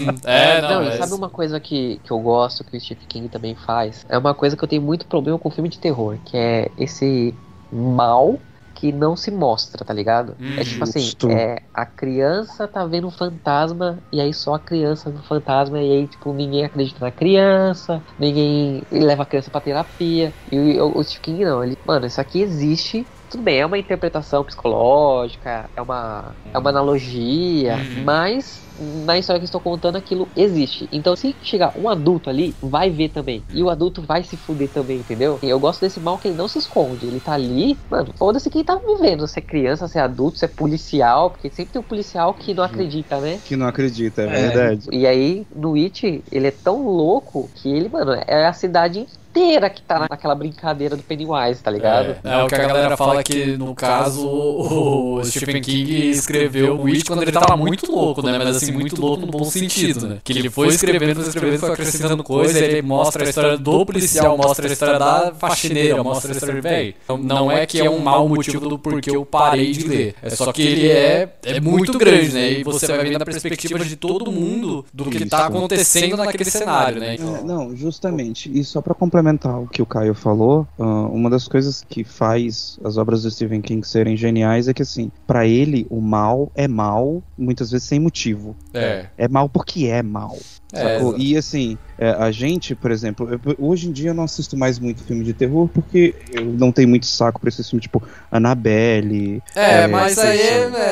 S3: Sabe uma coisa que eu gosto, que o Stephen King também faz? É uma coisa que eu tenho muito problema com filme de terror, que é esse mal que não se mostra, tá ligado? É tipo assim, a criança tá vendo um fantasma, e aí só a criança vê o fantasma, e aí tipo, ninguém acredita na criança, ninguém leva a criança pra terapia, e o Stephen King não, mano, isso aqui existe. Tudo bem, é uma interpretação psicológica, é uma analogia, mas na história que eu estou contando, aquilo existe. Então, se chegar um adulto ali, vai ver também. E o adulto vai se fuder também, entendeu? E eu gosto desse mal que ele não se esconde. Ele tá ali, mano, foda-se quem tá vivendo. Se é criança, se é adulto, se é policial. Porque sempre tem um policial que não acredita, né?
S4: Que não acredita, é verdade.
S3: E aí, no It, ele é tão louco que ele, mano, é a cidade inteira que tá naquela brincadeira do Pennywise, tá ligado?
S2: É o que a galera fala que, no caso, o Stephen King escreveu o It quando ele tava muito louco, né? Mas assim, muito louco no bom sentido, né? Que ele foi escrevendo, foi acrescentando coisa, ele mostra a história do policial, mostra a história da faxineira, mostra a história, velho. Não é que é um mau motivo do porquê eu parei de ler. É só que ele é muito grande, né? E você vai vendo a perspectiva de todo mundo do que tá acontecendo naquele cenário, né?
S4: Não, justamente. E só pra complementar o que o Caio falou, uma das coisas que faz as obras do Stephen King serem geniais é que, assim, pra ele, o mal é mal, muitas vezes sem motivo. É mal porque é mal. E assim, a gente, por exemplo, hoje em dia eu não assisto mais muito filme de terror porque eu não tenho muito saco pra esse filme, tipo Annabelle.
S2: Mas aí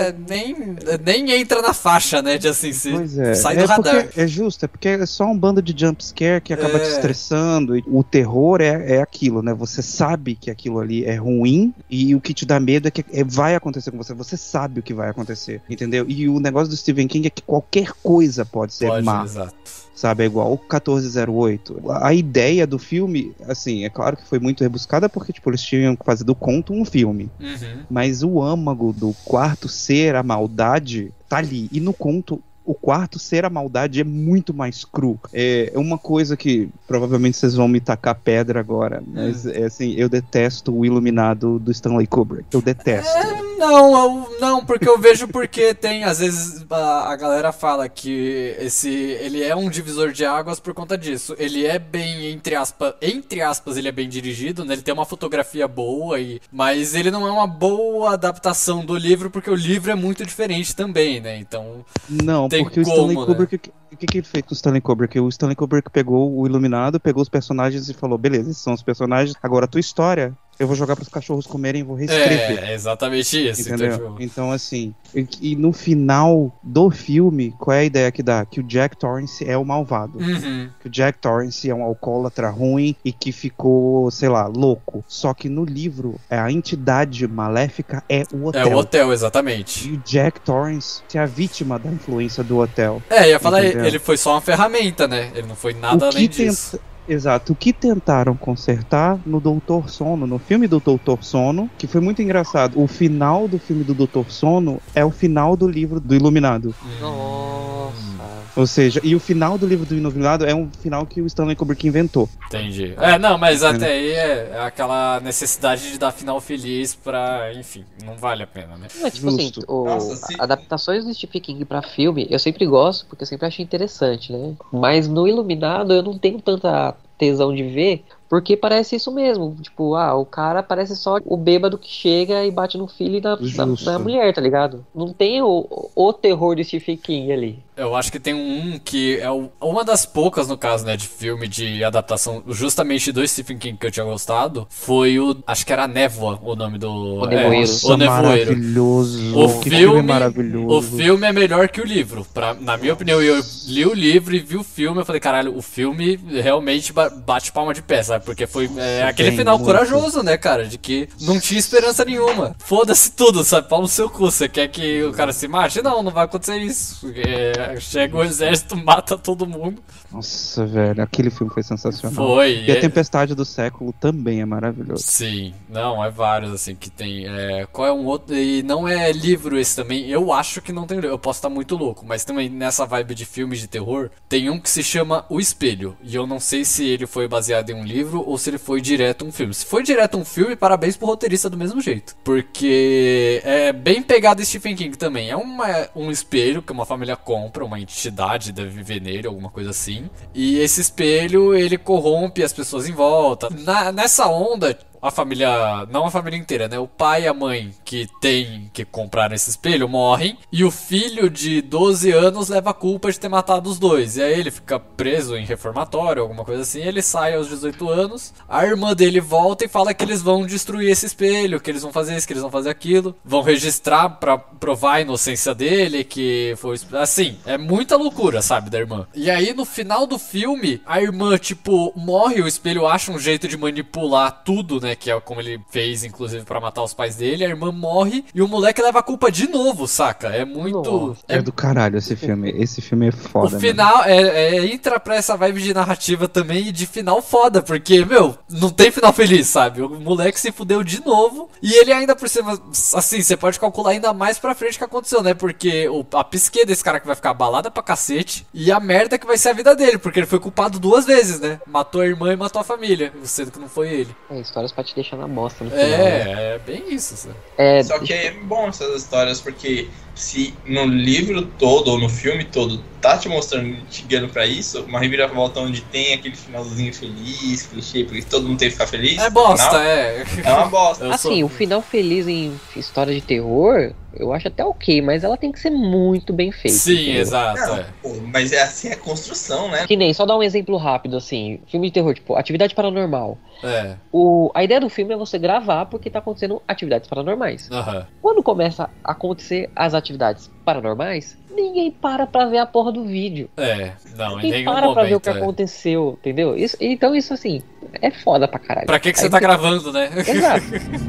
S2: nem entra na faixa, né? De assim, sai do radar.
S4: É justo, é porque é só um bando de jumpscare que acaba te estressando. E o terror é aquilo, né? Você sabe que aquilo ali é ruim e o que te dá medo é que vai acontecer com você. Você sabe o que vai acontecer, entendeu? E o negócio do Stephen King é que qualquer coisa pode ser má.
S2: Exato.
S4: Sabe, é igual o 1408. A ideia do filme, assim, é claro que foi muito rebuscada porque, tipo, eles tinham que fazer do conto um filme. Mas o âmago do quarto ser a maldade tá ali. E no conto, o quarto ser a maldade é muito mais cru. É uma coisa que provavelmente vocês vão me tacar pedra agora, mas é assim, eu detesto o Iluminado do Stanley Kubrick. Eu detesto.
S2: Não, porque eu vejo porque tem, às vezes a galera fala que ele é um divisor de águas por conta disso. Ele é bem, entre aspas, ele é bem dirigido, né? Ele tem uma fotografia boa, mas ele não é uma boa adaptação do livro porque o livro é muito diferente também, né? Então...
S4: Não, porque o Stanley Kubrick... O que ele fez com o Stanley Kubrick? O Stanley Kubrick pegou o Iluminado, pegou os personagens e falou, beleza, esses são os personagens, agora a tua história eu vou jogar pros cachorros comerem e vou reescrever.
S2: É exatamente isso.
S4: Entendeu? Então, assim, e no final do filme, qual é a ideia que dá? Que o Jack Torrance é o malvado. Que o Jack Torrance é um alcoólatra ruim e que ficou, sei lá, louco. Só que no livro, a entidade maléfica é o hotel.
S2: É o hotel, exatamente.
S4: E o Jack Torrance é a vítima da influência do hotel.
S2: Ia falar, ele foi só uma ferramenta, né? Ele não foi nada além disso.
S4: Exato, o que tentaram consertar no Doutor Sono, no filme do Doutor Sono, que foi muito engraçado. O final do filme do Doutor Sono é o final do livro do Iluminado.
S3: Nossa.
S4: Ou seja, e o final do livro do Inominado é um final que o Stanley Kubrick inventou.
S2: Entendi. Não, mas até aí é aquela necessidade de dar final feliz pra, enfim, não vale a pena, né?
S3: Tipo assim,
S4: Justo.
S3: adaptações do Stephen King pra filme, eu sempre gosto, porque eu sempre achei interessante, né? Mas no Iluminado eu não tenho tanta tesão de ver, porque parece isso mesmo. Tipo, o cara parece só o bêbado que chega e bate no filho e na mulher, tá ligado? Não tem o terror do Stephen King ali.
S2: Eu acho que tem um que é uma das poucas, no caso, né, de filme de adaptação justamente do Stephen King que eu tinha gostado, foi acho que era Névoa, o nome do...
S3: O Nevoeiro.
S2: O Nevoeiro.
S4: Maravilhoso.
S2: O filme é
S4: maravilhoso.
S2: O filme é melhor que o livro. Na minha opinião, eu li o livro e vi o filme, eu falei, caralho, o filme realmente bate palma de pé, sabe? Porque foi aquele final corajoso, né, cara? De que não tinha esperança nenhuma. Foda-se tudo, sabe? Pau no seu cu. Você quer que o cara se mate? Não vai acontecer isso. Chega o exército, mata todo mundo.
S4: Nossa, velho, aquele filme foi sensacional.
S2: Foi.
S4: E a Tempestade do Século também é maravilhoso.
S2: Sim, não, é vários assim que tem. Qual é um outro? E não é livro esse também. Eu acho que não tem livro. Eu posso estar muito louco, mas também nessa vibe de filmes de terror, tem um que se chama O Espelho. E eu não sei se ele foi baseado em um livro ou se ele foi direto um filme. Se foi direto um filme, parabéns pro roteirista do mesmo jeito. Porque é bem pegado Stephen King também. É um espelho que uma família compra, uma entidade deve viver nele, alguma coisa assim. E esse espelho, ele corrompe as pessoas em volta. Nessa onda, a família, não a família inteira, né? O pai e a mãe que compraram esse espelho morrem. E o filho de 12 anos leva a culpa de ter matado os dois. E aí ele fica preso em reformatório, alguma coisa assim. Ele sai aos 18 anos. A irmã dele volta e fala que eles vão destruir esse espelho, que eles vão fazer isso, que eles vão fazer aquilo. Vão registrar pra provar a inocência dele, que foi... Assim, é muita loucura, sabe, da irmã. E aí no final do filme, a irmã, tipo, morre. O espelho acha um jeito de manipular tudo, né? Que é como ele fez, inclusive, pra matar os pais dele. A irmã morre e o moleque leva a culpa de novo, saca? É muito...
S4: É do caralho esse filme. Esse filme é foda.
S2: O final entra pra essa vibe de narrativa também de final foda, porque, não tem final feliz, sabe? O moleque se fudeu de novo e ele ainda por cima, assim, você pode calcular ainda mais pra frente o que aconteceu, né? Porque a psique desse cara que vai ficar abalada pra cacete e a merda que vai ser a vida dele, porque ele foi culpado 2 vezes, né? Matou a irmã e matou a família, sendo que não foi ele.
S3: Histórias pra te deixar na bosta no final.
S2: É bem isso, sabe?
S5: Só que é bom essas histórias, porque se no livro todo ou no filme todo tá te mostrando, te guiando pra isso, uma reviravolta onde tem aquele finalzinho feliz, clichê, porque todo mundo tem que ficar feliz.
S2: É bosta,
S5: final,
S2: é
S5: uma bosta.
S3: Assim, o final feliz em história de terror, eu acho até ok, mas ela tem que ser muito bem feita.
S2: Sim,
S3: entendeu?
S2: exato.
S5: Não, pô, mas é assim a construção, né?
S3: Que nem, só dar um exemplo rápido, assim, filme de terror, tipo, Atividade Paranormal. A ideia do filme é você gravar porque tá acontecendo atividades paranormais. Quando começa a acontecer as atividades paranormais, ninguém para pra ver a porra do vídeo. Ninguém para pra ver o que aconteceu, entendeu? Então isso, assim, é foda pra caralho.
S2: Pra que você tá gravando, né?
S3: Exato.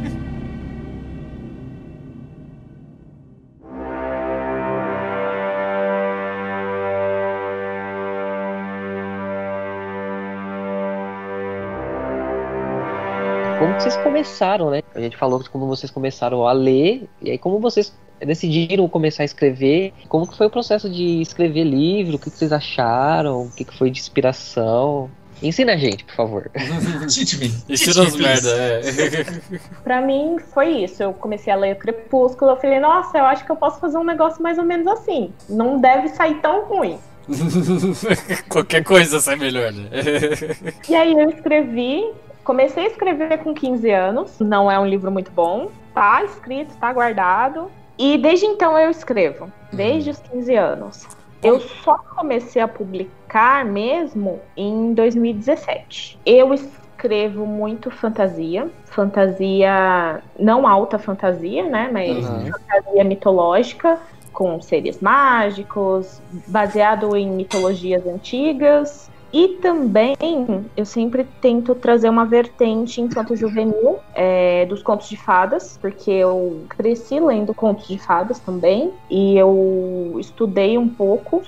S3: Como que vocês começaram, né? A gente falou de como vocês começaram a ler, e aí como vocês decidiram começar a escrever, como que foi o processo de escrever livro, o que vocês acharam, o que foi de inspiração. Ensina a gente, por favor.
S2: Ensina as merda,
S6: Pra mim foi isso, eu comecei a ler Crepúsculo, eu falei, nossa, eu acho que eu posso fazer um negócio mais ou menos assim, não deve sair tão ruim.
S2: Qualquer coisa sai melhor, né?
S6: E aí eu comecei a escrever com 15 anos, não é um livro muito bom, tá escrito, tá guardado, e desde então eu escrevo, desde os 15 anos. Eu só comecei a publicar mesmo em 2017. Eu escrevo muito fantasia não alta fantasia, né, mas fantasia mitológica, com seres mágicos, baseado em mitologias antigas. E também eu sempre tento trazer uma vertente infanto-juvenil dos contos de fadas, porque eu cresci lendo contos de fadas também, e eu estudei um pouco sobre.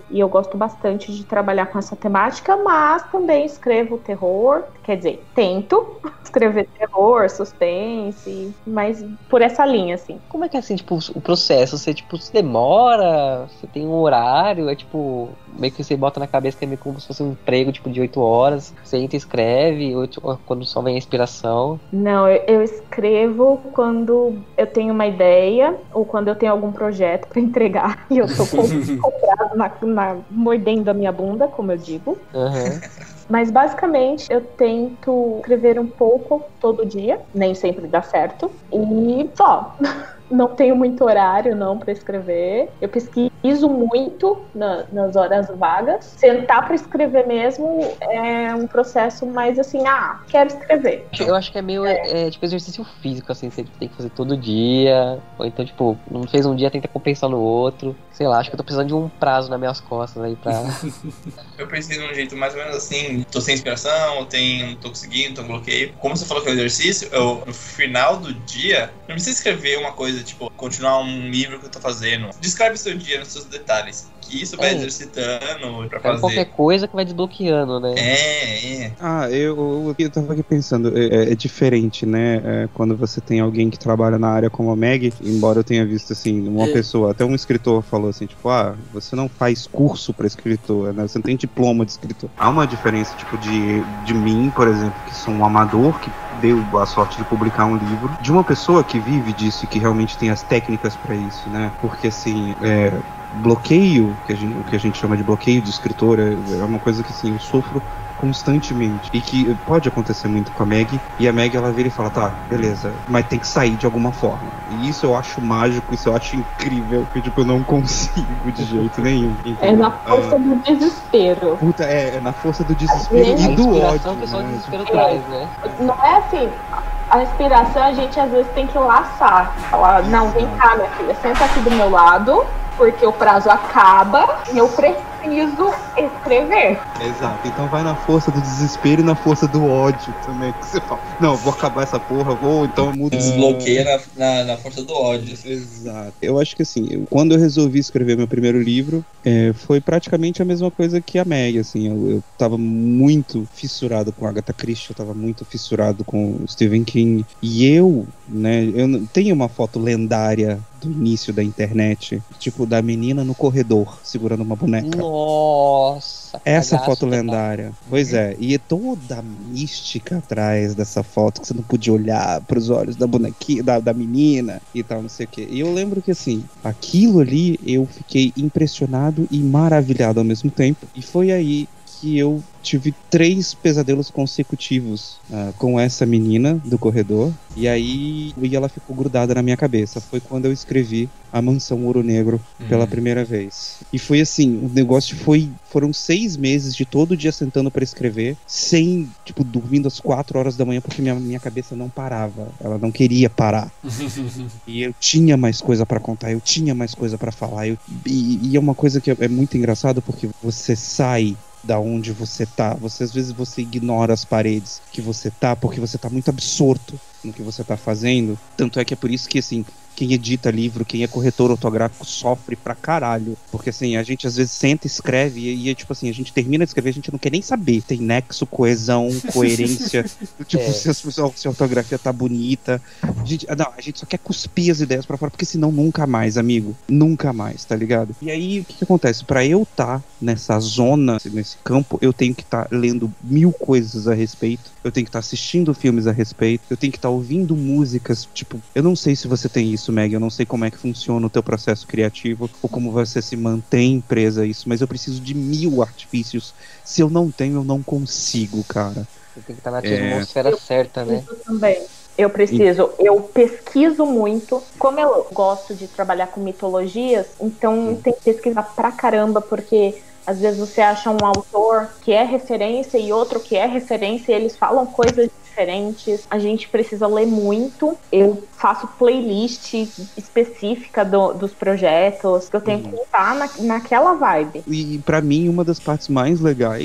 S6: e eu gosto bastante de trabalhar com essa temática, mas também escrevo terror, quer dizer, tento escrever terror, suspense, mas por essa linha, assim.
S3: Como é que é assim, tipo, o processo? Você, tipo, se demora? Você tem um horário? É tipo, meio que você bota na cabeça que é meio como se fosse um emprego, tipo, de 8 horas. Você entra e escreve, ou quando só vem a inspiração?
S6: Não, eu escrevo quando eu tenho uma ideia, ou quando eu tenho algum projeto pra entregar, e eu tô com o prazo mordendo a minha bunda, como eu digo.
S3: Uhum.
S6: Mas basicamente eu tento escrever um pouco todo dia, nem sempre dá certo, e só. Não tenho muito horário não para escrever. Eu pesquiso muito nas horas vagas. Sentar para escrever mesmo é um processo mais assim, quero escrever.
S3: Eu acho que é meio tipo exercício físico, assim, você tem que fazer todo dia. Ou então, tipo, não fez um dia, tenta compensar no outro. Sei lá, acho que eu tô precisando de um prazo nas minhas costas aí pra.
S5: Eu pensei de um jeito mais ou menos assim, tô sem inspiração, não tô conseguindo, tô com bloqueio. Como você falou que é o exercício, no final do dia, não precisa escrever uma coisa, tipo, continuar um livro que eu tô fazendo. Descreve seu dia nos seus detalhes. Que isso vai exercitando pra fazer.
S3: Qualquer coisa que vai desbloqueando, né?
S4: Eu tava aqui pensando, é diferente, né? Quando você tem alguém que trabalha na área como a Meg, embora eu tenha visto, assim, uma pessoa, até um escritor falou assim, tipo, você não faz curso pra escritor, né? Você não tem diploma de escritor. Há uma diferença, tipo, de mim, por exemplo, que sou um amador, que deu a sorte de publicar um livro, de uma pessoa que vive disso e que realmente tem as técnicas pra isso, né? Porque, assim, bloqueio, que a gente chama de bloqueio de escritor, é uma coisa que, assim, eu sofro constantemente e que pode acontecer muito com a Meg, e a Meg ela vira e fala, tá, beleza, mas tem que sair de alguma forma, e isso eu acho mágico, isso eu acho incrível, que tipo, eu não consigo de jeito nenhum. Então,
S6: é na força do desespero.
S4: Puta, é na força do desespero e do ódio,
S3: que só o desespero traz, né?
S6: Não é assim, a inspiração a gente às vezes tem que laçar, falar, não, vem cá minha filha, senta aqui do meu lado, porque o prazo acaba e eu preciso escrever.
S4: Exato, então vai na força do desespero e na força do ódio também, que você fala, não, vou acabar essa porra, então eu mudo.
S5: Desbloqueia na força do ódio.
S4: Exato. Eu acho que assim, quando eu resolvi escrever meu primeiro livro, foi praticamente a mesma coisa que a Meg, assim, eu tava muito fissurado com Agatha Christie, eu tava muito fissurado com Stephen King, e eu tenho uma foto lendária do início da internet, tipo, da menina no corredor, segurando uma boneca.
S3: Nossa!
S4: Essa foto lendária. Pois é, e toda a mística atrás dessa foto, que você não podia olhar pros olhos da bonequinha, da menina e tal, não sei o quê. E eu lembro que, assim, aquilo ali, eu fiquei impressionado e maravilhado ao mesmo tempo. E foi aí que eu tive 3 pesadelos consecutivos com essa menina do corredor, e aí ela ficou grudada na minha cabeça. Foi quando eu escrevi A Mansão Ouro Negro pela primeira vez. E foi assim, o negócio foram 6 meses de todo dia sentando pra escrever, sem, tipo, dormindo às 4 horas da manhã, porque minha cabeça não parava, ela não queria parar. E eu tinha mais coisa pra contar, eu tinha mais coisa pra falar, e é uma coisa que é muito engraçado, porque você sai da onde você tá, às vezes você ignora as paredes que você tá, porque você tá muito absorto no que você tá fazendo. Tanto é que é por isso que, assim, quem edita livro, quem é corretor ortográfico sofre pra caralho. Porque, assim, a gente às vezes senta e escreve e tipo assim, a gente termina de escrever, a gente não quer nem saber. Tem nexo, coesão, coerência, tipo, se a ortografia tá bonita. A gente só quer cuspir as ideias pra fora, porque senão nunca mais, amigo. Nunca mais, tá ligado? E aí, o que acontece? Pra eu tá nessa zona, nesse campo, eu tenho que estar lendo 1000 coisas a respeito. Eu tenho que estar assistindo filmes a respeito. Eu tenho que estar ouvindo músicas, tipo, eu não sei se você tem isso, Meg, eu não sei como é que funciona o teu processo criativo ou como você se mantém presa a isso, mas eu preciso de 1000 artifícios. Se eu não tenho, eu não consigo, cara.
S3: Você tem que estar na atmosfera certa, né?
S6: Também. Eu preciso, eu pesquiso muito. Como eu gosto de trabalhar com mitologias, então tem que pesquisar pra caramba, porque às vezes você acha um autor que é referência e outro que é referência e eles falam coisas diferentes. A gente precisa ler muito. Eu faço playlist específica dos projetos, que eu tenho que estar naquela vibe.
S4: E pra mim, uma das partes mais legais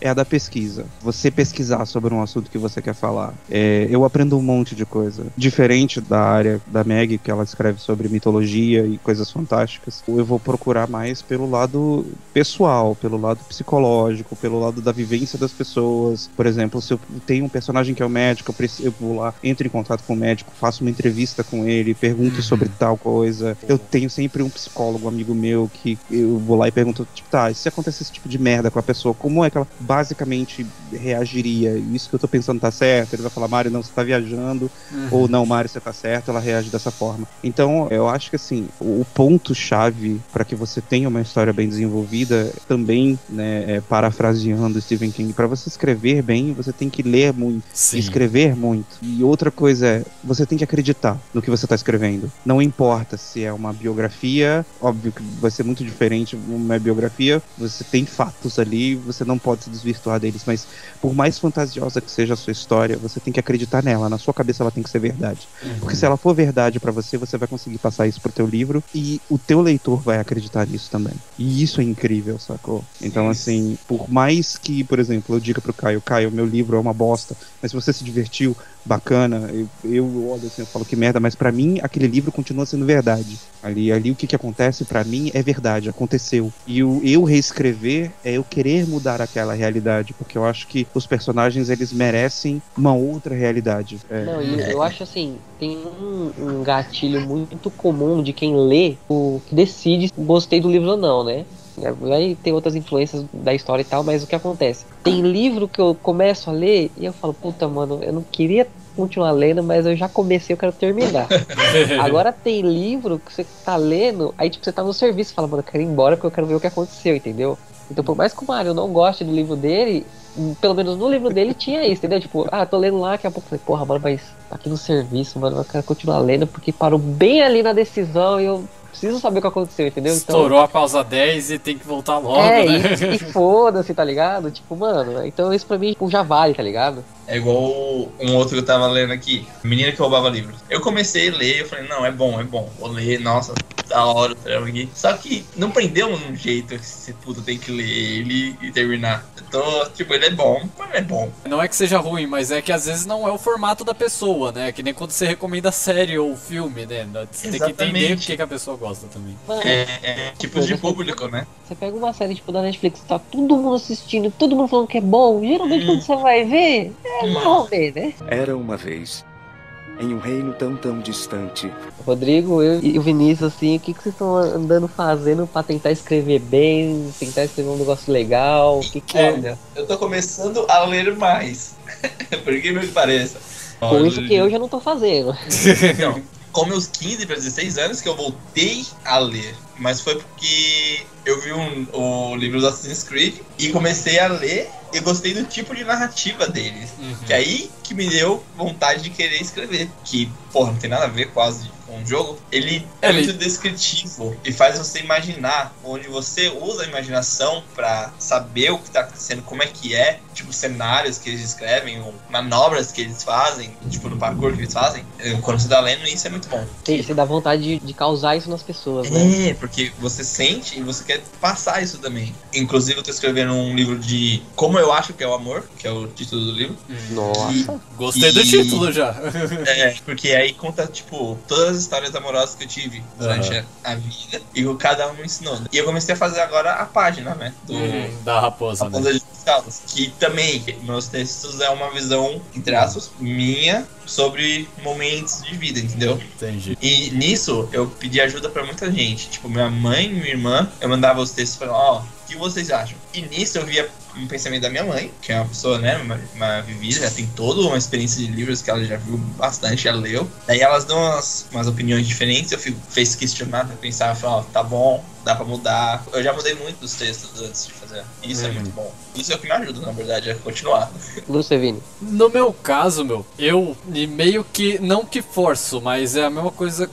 S4: é a da pesquisa. Você pesquisar sobre um assunto que você quer falar. Eu aprendo um monte de coisa. Diferente da área da Meg, que ela escreve sobre mitologia e coisas fantásticas, eu vou procurar mais pelo lado pessoal, pelo lado psicológico, pelo lado da vivência das pessoas. Por exemplo, se eu tenho um personagem que é o médico, eu vou lá, entro em contato com o médico, faço uma entrevista com ele, pergunto sobre tal coisa. Eu tenho sempre um psicólogo, amigo meu, que eu vou lá e pergunto, tipo, tá, e se acontece esse tipo de merda com a pessoa, como é que ela basicamente reagiria? Isso que eu tô pensando tá certo? Ele vai falar, Mário, não, você tá viajando, ou não, Mário, você tá certo, ela reage dessa forma. Então, eu acho que, assim, o ponto-chave para que você tenha uma história bem desenvolvida, também, né, parafraseando Stephen King, para você escrever bem, você tem que ler muito, e escrever muito. E outra coisa é, você tem que acreditar no que você tá escrevendo. Não importa se é uma biografia, óbvio que vai ser muito diferente uma biografia, você tem fatos ali, você não pode se desvirtuar deles, mas por mais fantasiosa que seja a sua história, você tem que acreditar nela, na sua cabeça ela tem que ser verdade. Porque se ela for verdade pra você, você vai conseguir passar isso pro teu livro e o teu leitor vai acreditar nisso também. E isso é incrível, sacou? Então, assim, por mais que, por exemplo, eu diga pro Caio, meu livro é uma bosta, mas se você se divertiu, bacana, eu olho assim, eu falo que merda, mas pra mim aquele livro continua sendo verdade. Ali o que acontece pra mim é verdade, aconteceu. E eu reescrever é eu querer mudar aquela realidade, porque eu acho que os personagens, eles merecem uma outra realidade.
S3: Não, e eu acho assim, tem um gatilho muito comum de quem lê, o que decide se gostei do livro ou não, né? Vai ter outras influências da história e tal, mas o que acontece? Tem livro que eu começo a ler e eu falo, puta, mano, eu não queria continuar lendo, mas eu já comecei, eu quero terminar. Agora tem livro que você tá lendo, aí tipo, você tá no serviço e fala, mano, eu quero ir embora porque eu quero ver o que aconteceu, entendeu? Então, por mais que o Mário não goste do livro dele, pelo menos no livro dele tinha isso, entendeu? Tipo, tô lendo lá, daqui a pouco eu falei, porra, mano, mas aqui no serviço, mano, eu quero continuar lendo porque parou bem ali na decisão e eu preciso saber o que aconteceu, entendeu?
S2: Estourou a pausa 10 e tem que voltar logo, né?
S3: E foda-se, tá ligado? Tipo, mano, então isso pra mim tipo, já vale, tá ligado?
S5: É igual um outro que eu tava lendo aqui, Menina que Roubava Livros. Eu comecei a ler, eu falei, não, é bom, vou ler, nossa, da hora o trama aqui. Só que não prendeu num jeito que você puta tem que ler ele e terminar. Então, tipo, ele é bom, mas não é bom.
S2: Não é que seja ruim, mas é que às vezes não é o formato da pessoa, né? Que nem quando você recomenda série ou filme, né? Você tem que entender o que a pessoa gosta também.
S3: Mano,
S5: tipo de público, né?
S3: Você pega uma série tipo da Netflix, tá todo mundo assistindo, todo mundo falando que é bom, geralmente quando você vai ver, mal ver, né?
S7: Era uma vez, em um reino tão distante.
S3: Rodrigo, eu e o Vinícius, assim, o que vocês estão andando fazendo pra tentar escrever bem, tentar escrever um negócio legal? O que é?
S5: Olha, eu tô começando a ler mais, por que me pareça.
S3: Coisa que eu já não tô fazendo.
S5: Não, com meus 15 para 16 anos que eu voltei a ler, mas foi porque eu vi o livro do Assassin's Creed e comecei a ler e gostei do tipo de narrativa deles. Que aí que me deu vontade de querer escrever. Que, porra, não tem nada a ver quase com o jogo. Ele é muito descritivo e faz você imaginar, onde você usa a imaginação pra saber o que tá acontecendo, como é que é, tipo, cenários que eles escrevem, ou manobras que eles fazem, tipo, no parkour que eles fazem. Quando você tá lendo isso é muito bom.
S3: Você dá vontade de causar isso nas pessoas, né?
S5: Porque você sente e você quer passar isso também. Inclusive eu tô escrevendo um livro de Como Eu Acho Que É o Amor, que é o título do livro.
S3: Nossa,
S2: gostei do título já.
S5: Porque aí conta, tipo, todas as histórias amorosas que eu tive durante a vida e o cada um me ensinou. E eu comecei a fazer agora a página, né?
S2: Da Raposa,
S5: né? De Caldas, que também, meus textos é uma visão, entre aspas, minha sobre momentos de vida, entendeu?
S2: Entendi.
S5: E nisso eu pedi ajuda pra muita gente. Tipo, minha mãe e minha irmã, eu mandava os textos pra ela, o que vocês acham? E nisso eu via um pensamento da minha mãe, que é uma pessoa, né, uma vivida, já tem toda uma experiência de livros que ela já viu bastante, já leu. Daí elas dão umas opiniões diferentes, eu fez questionar, pensar, tá bom, dá pra mudar. Eu já mudei muito dos textos antes de fazer. Isso é muito bom. Isso é o que me ajuda, na verdade, a continuar.
S3: Lúcio Vini.
S2: No meu caso, eu meio que, não que forço, mas é a mesma coisa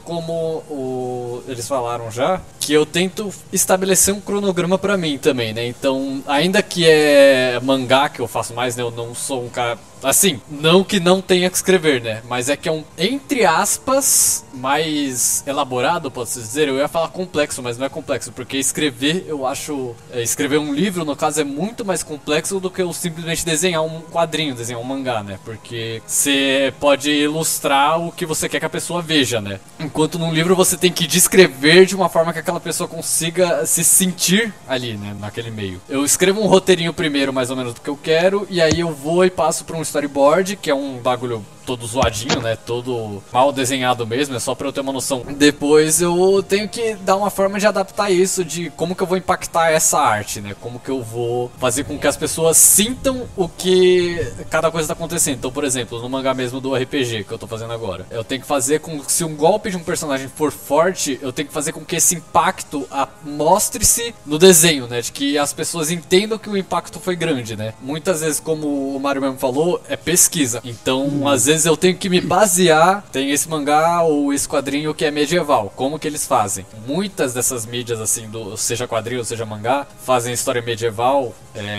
S2: como eles falaram já, que eu tento estabelecer um cronograma pra mim também, né? Então, ainda que é mangá que eu faço mais, né? Eu não sou um cara Assim, não que não tenha que escrever, né? Mas é que é um, entre aspas, mais elaborado, posso dizer. Eu ia falar complexo, mas não é complexo, porque escrever, eu acho... escrever um livro, no caso, é muito mais complexo do que eu simplesmente desenhar um quadrinho, desenhar um mangá, né? Porque você pode ilustrar o que você quer que a pessoa veja, né? Enquanto num livro você tem que descrever de uma forma que aquela pessoa consiga se sentir ali, né? Naquele meio. Eu escrevo um roteirinho primeiro, mais ou menos, do que eu quero, e aí eu vou e passo pra um storyboard, que é um bagulho todo zoadinho, né? Todo mal desenhado mesmo, é só pra eu ter uma noção. Depois eu tenho que dar uma forma de adaptar isso, de como que eu vou impactar essa arte, né? Como que eu vou fazer com que as pessoas sintam o que cada coisa tá acontecendo. Então, por exemplo, no mangá mesmo do RPG que eu tô fazendo agora, eu tenho que fazer com que, se um golpe de um personagem for forte, eu tenho que fazer com que esse impacto mostre-se no desenho, né? De que as pessoas entendam que o impacto foi grande, né? Muitas vezes, como o Mario mesmo falou, é pesquisa. Então, às vezes eu tenho que me basear, tem esse mangá ou esse quadrinho que é medieval, como que eles fazem? Muitas dessas mídias, assim, seja quadrinho, seja mangá, fazem história medieval,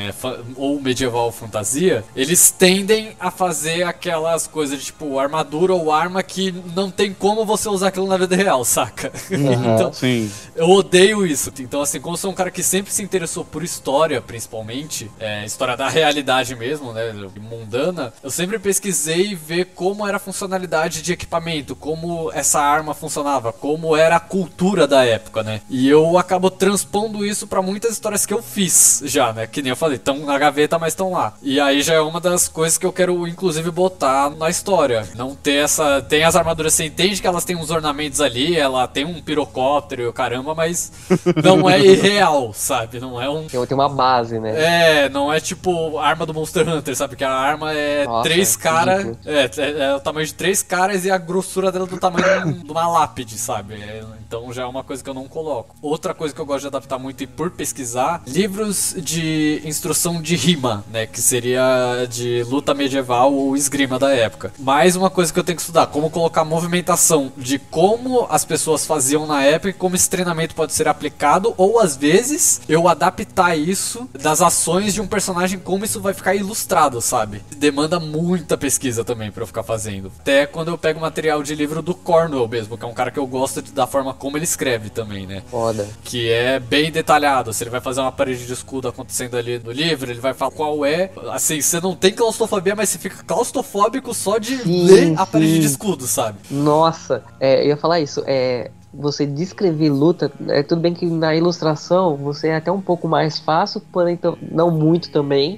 S2: ou medieval fantasia, eles tendem a fazer aquelas coisas de tipo armadura ou arma que não tem como você usar aquilo na vida real, saca? Então,
S4: Sim.
S2: eu odeio isso. Então, assim, como eu sou um cara que sempre se interessou por história, principalmente, história da realidade mesmo, né, mundana, eu sempre pesquisei ver como era a funcionalidade de equipamento, como essa arma funcionava, como era a cultura da época, né? E eu acabo transpondo isso pra muitas histórias que eu fiz já, né? Que nem eu falei, estão na gaveta, mas estão lá. E aí já é uma das coisas que eu quero, inclusive, botar na história. Não ter essa... Tem as armaduras, você entende que elas têm uns ornamentos ali, ela tem um pirocóptero e o caramba, mas não é irreal, sabe? Não é um...
S3: Tem uma base, né?
S2: Não é tipo a arma do Monster Hunter, sabe? Que a arma é
S3: Nossa,
S2: três caras...
S3: ridículo.
S2: É o tamanho de 3 caras e a grossura dela do tamanho de uma lápide, sabe? Então já é uma coisa que eu não coloco. Outra coisa que eu gosto de adaptar muito e por pesquisar, livros de instrução de rima, né? Que seria de luta medieval ou esgrima da época. Mais uma coisa que eu tenho que estudar, como colocar movimentação de como as pessoas faziam na época e como esse treinamento pode ser aplicado, ou às vezes eu adaptar isso das ações de um personagem, como isso vai ficar ilustrado, sabe? Demanda muita pesquisa também pra eu ficar fazendo. Até quando eu pego material de livro do Cornwell mesmo, que é um cara que eu gosto da forma como ele escreve também, né?
S3: Foda.
S2: Que é bem detalhado. Se ele vai fazer uma parede de escudo acontecendo ali no livro, ele vai falar qual é. Assim, você não tem claustrofobia, mas você fica claustrofóbico só de ler a parede de escudo, sabe?
S3: Nossa, eu ia falar isso. Você descrever luta, tudo bem que na ilustração você é até um pouco mais fácil, porém não muito também.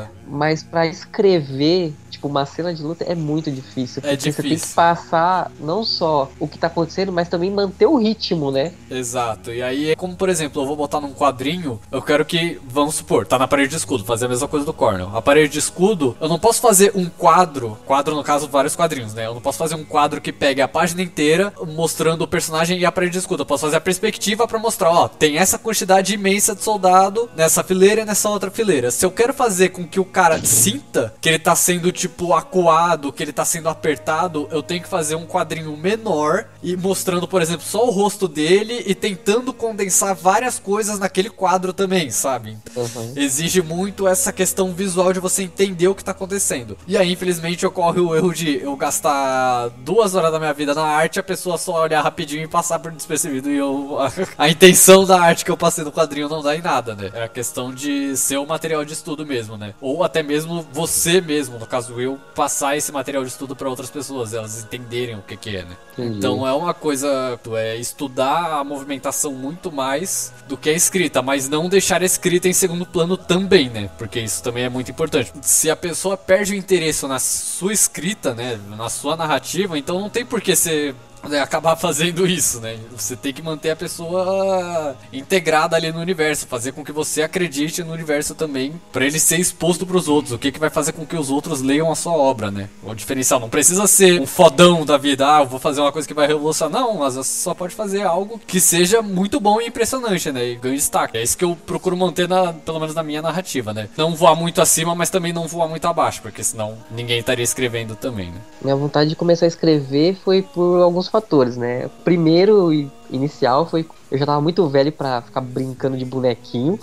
S3: Mas pra escrever, tipo, uma cena de luta é muito difícil. Porque você tem que passar não só o que tá acontecendo, mas também manter o ritmo, né?
S2: Exato. E aí, como por exemplo, eu vou botar num quadrinho, eu quero que, vamos supor, tá na parede de escudo, fazer a mesma coisa do Cornwell. A parede de escudo, eu não posso fazer um quadro no caso, vários quadrinhos, né? Eu não posso fazer um quadro que pegue a página inteira mostrando o personagem e a parede de escudo. Eu posso fazer a perspectiva pra mostrar, ó, tem essa quantidade imensa de soldado nessa fileira e nessa outra fileira. Se eu quero fazer com que o cara sinta que ele tá sendo, tipo, acuado, que ele tá sendo apertado, eu tenho que fazer um quadrinho menor e mostrando, por exemplo, só o rosto dele e tentando condensar várias coisas naquele quadro também, sabe? Exige muito essa questão visual de você entender o que tá acontecendo. E aí, infelizmente, ocorre o erro de eu gastar 2 horas da minha vida na arte, a pessoa só olhar rapidinho e passar por despercebido, e a intenção da arte que eu passei no quadrinho não dá em nada, né? É a questão de ser um material de estudo mesmo, né? Ou até mesmo você mesmo, no caso eu, passar esse material de estudo para outras pessoas, elas entenderem o que é, né? Então é uma coisa, estudar a movimentação muito mais do que a escrita, mas não deixar a escrita em segundo plano também, né? Porque isso também é muito importante. Se a pessoa perde o interesse na sua escrita, né, na sua narrativa, então não tem por que você acabar fazendo isso, né? Você tem que manter a pessoa integrada ali no universo, fazer com que você acredite no universo também, pra ele ser exposto pros outros, o que vai fazer com que os outros leiam a sua obra, né? O diferencial não precisa ser um fodão da vida, eu vou fazer uma coisa que vai revolucionar, não, mas você só pode fazer algo que seja muito bom e impressionante, né? E ganhe destaque. É isso que eu procuro manter, pelo menos na minha narrativa, né? Não voar muito acima, mas também não voar muito abaixo, porque senão ninguém estaria escrevendo também, né?
S3: Minha vontade de começar a escrever foi por alguns fatores, né? O primeiro inicial foi eu já tava muito velho pra ficar brincando de bonequinho.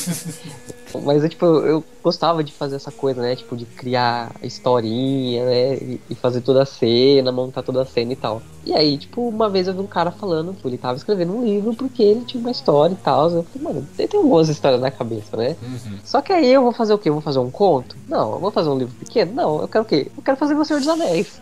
S3: Mas eu gostava de fazer essa coisa, né? Tipo, de criar a historinha, né? E fazer toda a cena, montar toda a cena e tal. E aí, tipo, uma vez eu vi um cara falando, ele tava escrevendo um livro porque ele tinha uma história e tal. Eu falei, mano, ele tem algumas histórias na cabeça, né? Só que aí eu vou fazer o quê? Eu vou fazer um conto? Não. Eu vou fazer um livro pequeno? Não. Eu quero o quê? Eu quero fazer O Senhor dos Anéis.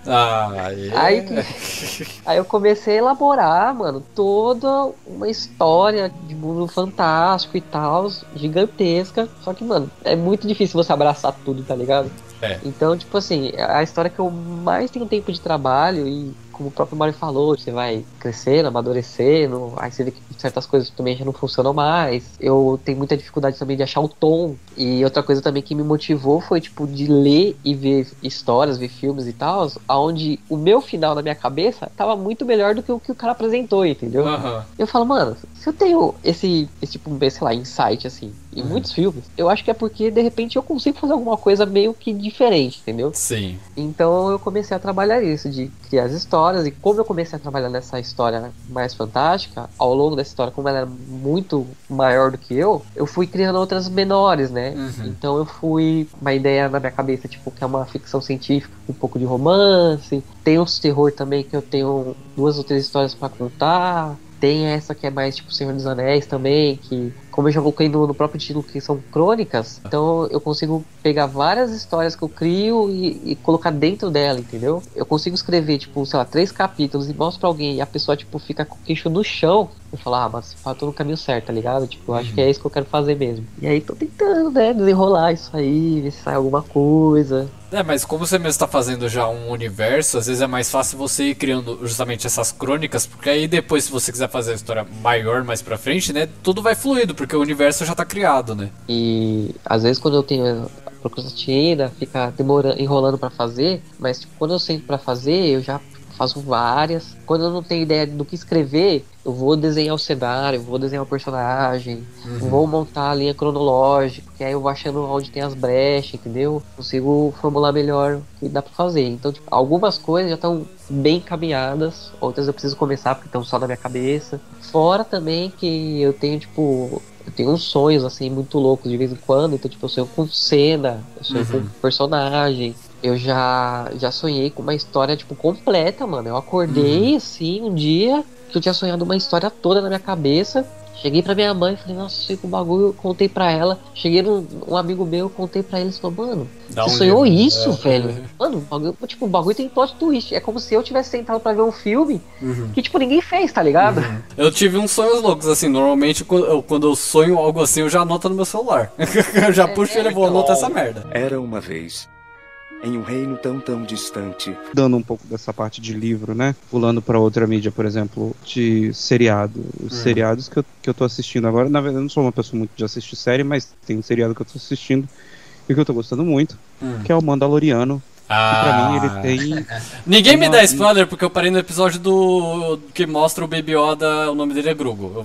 S3: Aí eu comecei a elaborar, mano, toda uma história de mundo fantástico e tal, gigantesca. Só que, mano, é muito difícil você abraçar tudo, tá ligado? Então, tipo assim, a história que eu mais tenho tempo de trabalho e, como o próprio Mario falou, você vai crescendo, amadurecendo, aí você vê que certas coisas também já não funcionam mais. Eu tenho muita dificuldade também de achar o tom. E outra coisa também que me motivou foi, tipo, de ler e ver histórias, ver filmes e tal, onde o meu final na minha cabeça tava muito melhor do que o cara apresentou, entendeu? Eu falo, mano, se eu tenho esse tipo, sei lá, insight, assim, em muitos filmes, eu acho que é porque, de repente, eu consigo fazer alguma coisa meio que diferente, entendeu?
S2: Sim.
S3: Então eu comecei a trabalhar isso, de criar as histórias, e como eu comecei a trabalhar nessa história mais fantástica, ao longo dessa história, como ela era muito maior do que eu fui criando outras menores, né? Então eu fui, uma ideia na minha cabeça, tipo, que é uma ficção científica, um pouco de romance, tem uns terror também que eu tenho 2 ou 3 histórias pra contar. Tem essa que é mais tipo Senhor dos Anéis também, que, como eu já coloquei no próprio título, que são crônicas, então eu consigo pegar várias histórias que eu crio e colocar dentro dela, entendeu? Eu consigo escrever, tipo, sei lá, 3 capítulos e mostro pra alguém e a pessoa, tipo, fica com o queixo no chão. Eu falo, mas eu tô no caminho certo, tá ligado? Tipo, eu acho que é isso que eu quero fazer mesmo. E aí tô tentando, né, desenrolar isso aí, ver se sai alguma coisa.
S2: Mas como você mesmo tá fazendo já um universo, às vezes é mais fácil você ir criando justamente essas crônicas, porque aí depois, se você quiser fazer a história maior mais pra frente, né, tudo vai fluido, porque o universo já tá criado, né?
S3: E às vezes quando eu tenho a procrastina, fica demorando, enrolando pra fazer, mas tipo, quando eu sento pra fazer, eu já faço várias. Quando eu não tenho ideia do que escrever, eu vou desenhar o cenário, vou desenhar o personagem, vou montar a linha cronológica, que aí eu vou achando onde tem as brechas, entendeu? Consigo formular melhor o que dá pra fazer. Então, tipo, algumas coisas já estão bem encaminhadas, outras eu preciso começar porque estão só na minha cabeça. Fora também que eu tenho, tipo, eu tenho uns sonhos, assim, muito loucos de vez em quando. Então, tipo, eu sonho com cena, eu sonho com personagem. Eu já sonhei com uma história, tipo, completa, mano. Eu acordei, assim, um dia que eu tinha sonhado uma história toda na minha cabeça. Cheguei pra minha mãe e falei, nossa, sonhei com o bagulho, contei pra ela. Cheguei num amigo meu, contei pra ele e falou, mano, você sonhou isso, velho? Mano, o bagulho tem plot twist. É como se eu tivesse sentado pra ver um filme que, tipo, ninguém fez, tá ligado?
S2: Eu tive uns sonhos loucos, assim, normalmente quando eu sonho algo assim, eu já anoto no meu celular. Eu já puxo ele e vou anotar essa merda.
S7: Era uma vez, em um reino tão distante.
S4: Dando um pouco dessa parte de livro, né? Pulando pra outra mídia, por exemplo, de seriado. Os seriados que eu tô assistindo agora, na verdade eu não sou uma pessoa muito de assistir série, mas tem um seriado que eu tô assistindo e que eu tô gostando muito, que é o Mandaloriano. Que pra mim ele tem...
S2: Ninguém me dá spoiler, porque eu parei no episódio do que mostra o Baby Yoda, o nome dele é Grogu,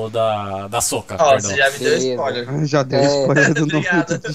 S2: da Soca, perdão.
S5: Você já me deu spoiler.
S4: Já deu spoiler do nome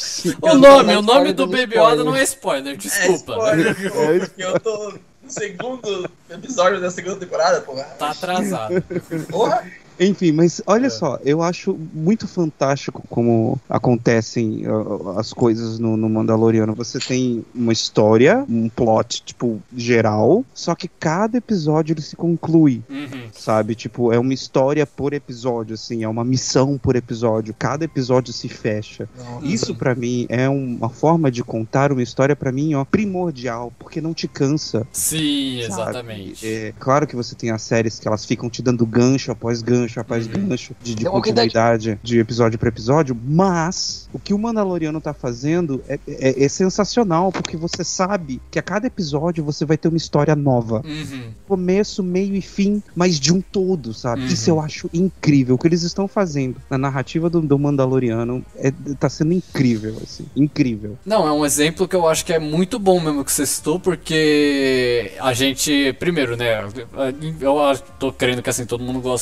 S2: O nome do Baby Yoda não é spoiler, desculpa.
S5: Porque eu tô no segundo episódio da segunda temporada, porra.
S2: Tá atrasado.
S5: Porra!
S4: Enfim, mas olha só, eu acho muito fantástico como acontecem as coisas no Mandaloriano. Você tem uma história, um plot, tipo, geral, só que cada episódio ele se conclui, sabe? Tipo, é uma história por episódio, assim, é uma missão por episódio. Cada episódio se fecha. Isso pra mim é uma forma de contar uma história, pra mim, ó, primordial, porque não te cansa.
S2: Sim,
S4: sabe?
S2: Exatamente.
S4: É claro que você tem as séries que elas ficam te dando gancho após gancho, de continuidade de episódio para episódio, mas o que o Mandaloriano tá fazendo é sensacional, porque você sabe que a cada episódio você vai ter uma história nova. Começo, meio e fim, mas de um todo, sabe? Isso eu acho incrível. O que eles estão fazendo na narrativa do Mandaloriano tá sendo incrível, assim. Incrível.
S2: Não, é um exemplo que eu acho que é muito bom mesmo que você citou, porque a gente, primeiro, né, eu tô querendo que assim, todo mundo gosta do Star Wars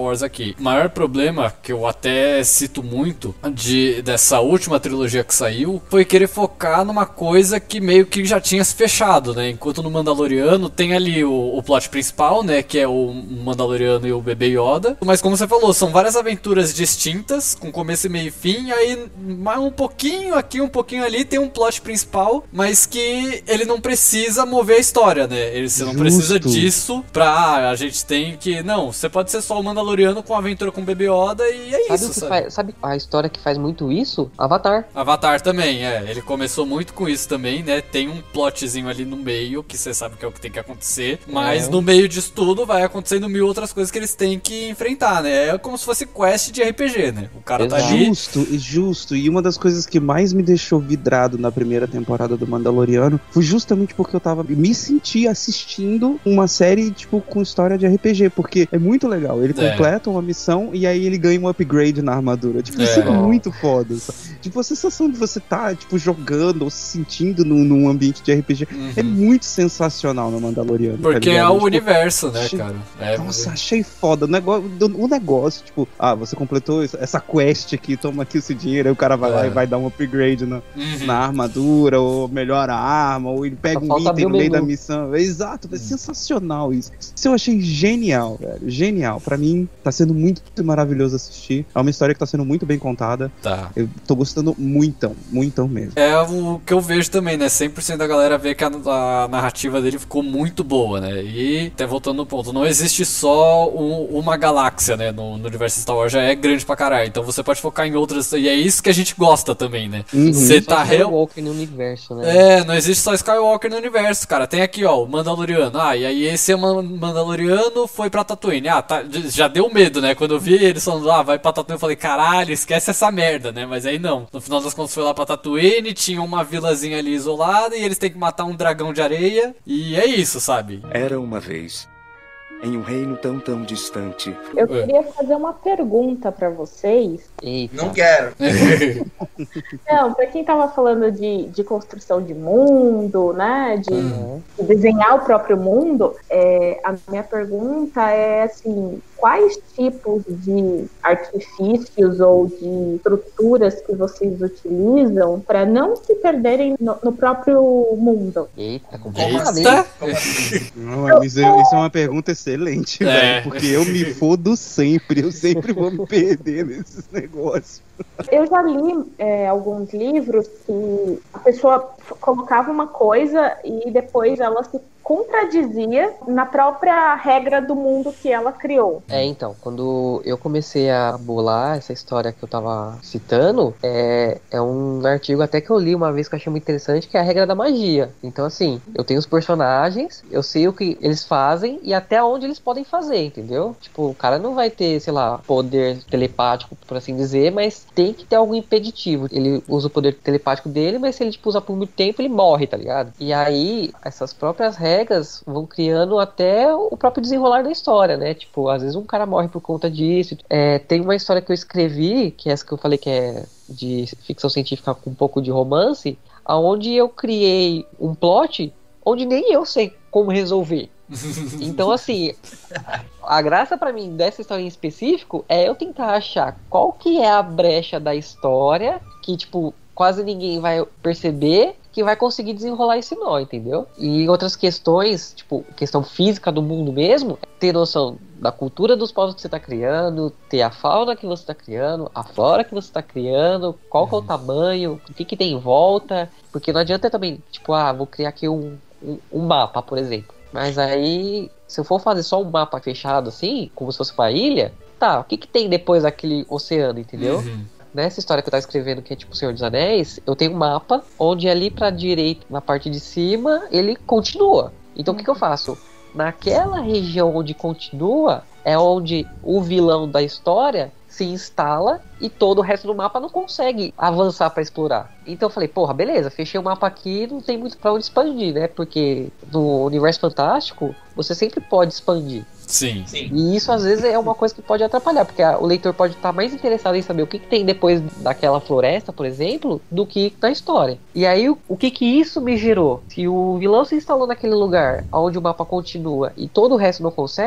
S2: Wars aqui. O maior problema, que eu até cito muito, dessa última trilogia que saiu, foi querer focar numa coisa que meio que já tinha se fechado, né? Enquanto no Mandaloriano tem ali o plot principal, né? Que é o Mandaloriano e o bebê Yoda. Mas como você falou, são várias aventuras distintas, com começo, meio e fim, aí mais um pouquinho aqui, um pouquinho ali, tem um plot principal, mas que ele não precisa mover a história, né? Você não precisa disso pra a gente tem que... Não, você pode ser só o Mandaloriano com aventura com o bebê Yoda e é isso, sabe?
S3: Sabe a história que faz muito isso? Avatar.
S2: Avatar também, ele começou muito com isso também, né? Tem um plotzinho ali no meio, que você sabe que é o que tem que acontecer, mas no meio disso tudo vai acontecendo mil outras coisas que eles têm que enfrentar, né? É como se fosse quest de RPG, né? O cara tá ali...
S4: Justo, e uma das coisas que mais me deixou vidrado na primeira temporada do Mandaloriano foi justamente porque eu me senti assistindo uma série, tipo, com história de RPG, porque é muito legal, ele completa uma missão e aí ele ganha um upgrade na armadura, tipo, isso é muito foda, sabe? Tipo, a sensação de você tá, tipo, jogando ou se sentindo num ambiente de RPG é muito sensacional no Mandaloriano.
S2: Porque
S4: tá
S2: é o
S4: tipo,
S2: universo, né, cara?
S4: Nossa, achei foda. O negócio, tipo, você completou essa quest aqui, toma aqui o seu dinheiro, aí o cara vai lá e vai dar um upgrade na armadura, ou melhora a arma, ou ele pega um item no meio da missão. Exato, é sensacional isso. Isso eu achei genial, velho. Genial. Pra mim, tá sendo muito maravilhoso assistir. É uma história que tá sendo muito bem contada.
S2: Tá.
S4: Eu tô gostando muito mesmo.
S2: É o que eu vejo também, né? 100% da galera vê que a narrativa dele ficou muito boa, né? E até voltando no ponto, não existe só uma galáxia, né? No universo Star Wars já é grande pra caralho. Então você pode focar em outras. E é isso que a gente gosta também, né? Você tá
S3: Skywalker no universo, né?
S2: Não existe só Skywalker no universo, cara. Tem aqui, ó, o Mandaloriano. E aí esse Mandaloriano foi pra Tatooine. Tá, já deu medo, né? Quando eu vi eles falando, vai pra Tatooine, eu falei, caralho, esquece essa merda, né? Mas aí não. No final das contas foi lá pra Tatooine, tinha uma vilazinha ali isolada e eles têm que matar um dragão de areia. E é isso, sabe?
S7: Era uma vez, em um reino tão distante.
S6: Eu queria fazer uma pergunta pra vocês.
S3: Eita.
S5: Não quero.
S6: Não, pra quem tava falando de construção de mundo, né? De desenhar o próprio mundo, a minha pergunta é assim, quais tipos de artifícios ou de estruturas que vocês utilizam para não se perderem no próprio mundo?
S3: Eita,
S5: complicado, hein?
S4: Não, isso é uma pergunta excelente, velho, porque eu me fodo sempre, eu sempre vou me perder nesses negócios.
S6: Eu já li alguns livros que a pessoa colocava uma coisa e depois ela se contradizia na própria regra do mundo que ela criou.
S3: Então, quando eu comecei a bolar essa história que eu tava citando, é um artigo até que eu li uma vez que eu achei muito interessante, que é a regra da magia. Então, assim, eu tenho os personagens, eu sei o que eles fazem e até onde eles podem fazer, entendeu? Tipo, o cara não vai ter, sei lá, poder telepático, por assim dizer, mas tem que ter algum impeditivo. Ele usa o poder telepático dele, mas se ele tipo, usar por muito tempo, ele morre, tá ligado? E aí, essas próprias regras vão criando até o próprio desenrolar da história, né? Tipo, às vezes um cara morre por conta disso. Tem uma história que eu escrevi, que é essa que eu falei que é de ficção científica com um pouco de romance, onde eu criei um plot onde nem eu sei como resolver. Então, assim, a graça pra mim dessa história em específico é eu tentar achar qual que é a brecha da história que, tipo, quase ninguém vai perceber, que vai conseguir desenrolar esse nó, entendeu? E outras questões, tipo, questão física do mundo mesmo, ter noção da cultura dos povos que você tá criando, ter a fauna que você tá criando, a flora que você tá criando, qual que é o tamanho, o que tem em volta, porque não adianta também, tipo, vou criar aqui um mapa, por exemplo. Mas aí, se eu for fazer só um mapa fechado assim, como se fosse uma ilha, o que tem depois daquele oceano, entendeu? Nessa história que eu tava escrevendo, que é tipo o Senhor dos Anéis, eu tenho um mapa onde ali pra direita, na parte de cima, ele continua. Então o que eu faço? Naquela região onde continua, é onde o vilão da história se instala e todo o resto do mapa não consegue avançar pra explorar. Então eu falei, porra, beleza, fechei o mapa aqui, não tem muito pra onde expandir, né? Porque no universo fantástico, você sempre pode expandir.
S2: Sim.
S3: E isso às vezes é uma coisa que pode atrapalhar, porque o leitor pode estar mais interessado em saber o que tem depois daquela floresta, por exemplo, do que na história. E aí o que isso me gerou? Se o vilão se instalou naquele lugar onde o mapa continua e todo o resto não consegue,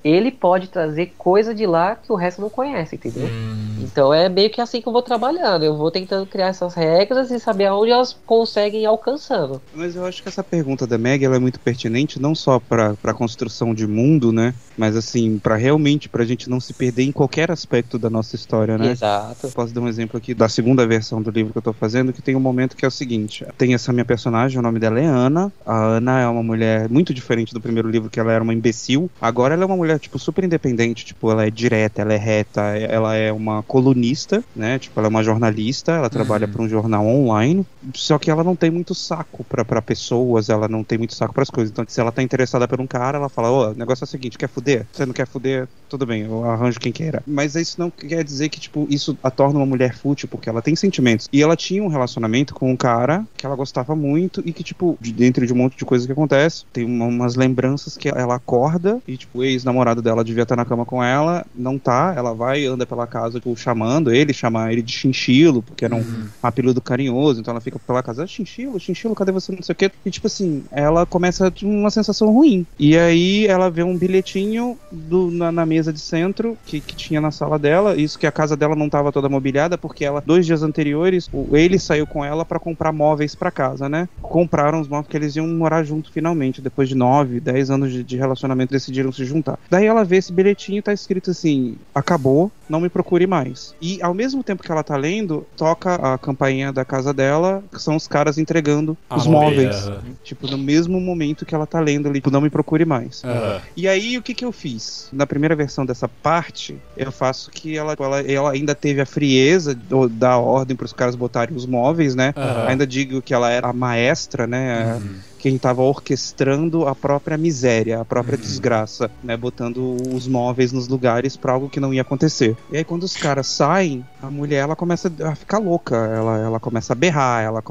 S3: ele pode trazer coisa de lá que o resto não conhece, entendeu? Então é meio que assim que eu vou trabalhando. Eu vou tentando criar essas regras e saber aonde elas conseguem ir alcançando.
S4: Mas eu acho que essa pergunta da Meg, ela é muito pertinente, não só pra construção de mundo, né? Mas assim, pra gente não se perder em qualquer aspecto da nossa história, né?
S3: Exato.
S4: Posso dar um exemplo aqui da segunda versão do livro que eu tô fazendo, que tem um momento que é o seguinte: tem essa minha personagem, o nome dela é Ana. A Ana é uma mulher muito diferente do primeiro livro, que ela era uma imbecil. Agora ela é uma mulher, tipo, super independente, tipo, ela é direta, ela é reta, ela é uma colunista, né? Tipo, ela é uma jornalista, ela trabalha para um jornal online, só que ela não tem muito saco pra pessoas, ela não tem muito saco pras coisas. Então, se ela tá interessada por um cara, ela fala, o negócio é o seguinte, quer fuder? Você não quer fuder? Tudo bem, eu arranjo quem queira. Mas isso não quer dizer que, tipo, isso a torna uma mulher fútil, porque ela tem sentimentos. E ela tinha um relacionamento com um cara que ela gostava muito e que, tipo, dentro de um monte de coisa que acontece, tem umas lembranças que ela acorda e, tipo, o ex-namorado dela devia estar na cama com ela, não tá, ela vai, anda pela casa, tipo, chamando ele, chama ele de chinchilo, porque era um apelido carinhoso, então ela fica pela casa, chinchilo, cadê você, não sei o quê. E, tipo assim, ela começa a ter uma sensação ruim. E aí ela vê um bilhetinho na mesa de centro que tinha na sala dela, isso que a casa dela não estava toda mobiliada, porque ela, 2 dias anteriores, ele saiu com ela pra comprar móveis pra casa, né? Compraram os móveis, porque eles iam morar junto finalmente, depois de 9, 10 anos de relacionamento, decidiram se juntar. Daí ela vê esse bilhetinho e tá escrito assim, acabou, não me procure mais. E ao mesmo tempo que ela tá lendo, toca a campainha da casa dela, que são os caras entregando os móveis. Tipo, no mesmo momento que ela tá lendo ali, tipo, não me procure mais. E aí, o que eu fiz? Na primeira versão dessa parte, eu faço que ela ainda teve a frieza da ordem pros caras botarem os móveis, né? Ainda digo que ela era a maestra, né? Quem estava orquestrando a própria miséria, a própria desgraça, né? Botando os móveis nos lugares pra algo que não ia acontecer. E aí quando os caras saem, a mulher, ela começa a ficar louca, ela começa a berrar, ela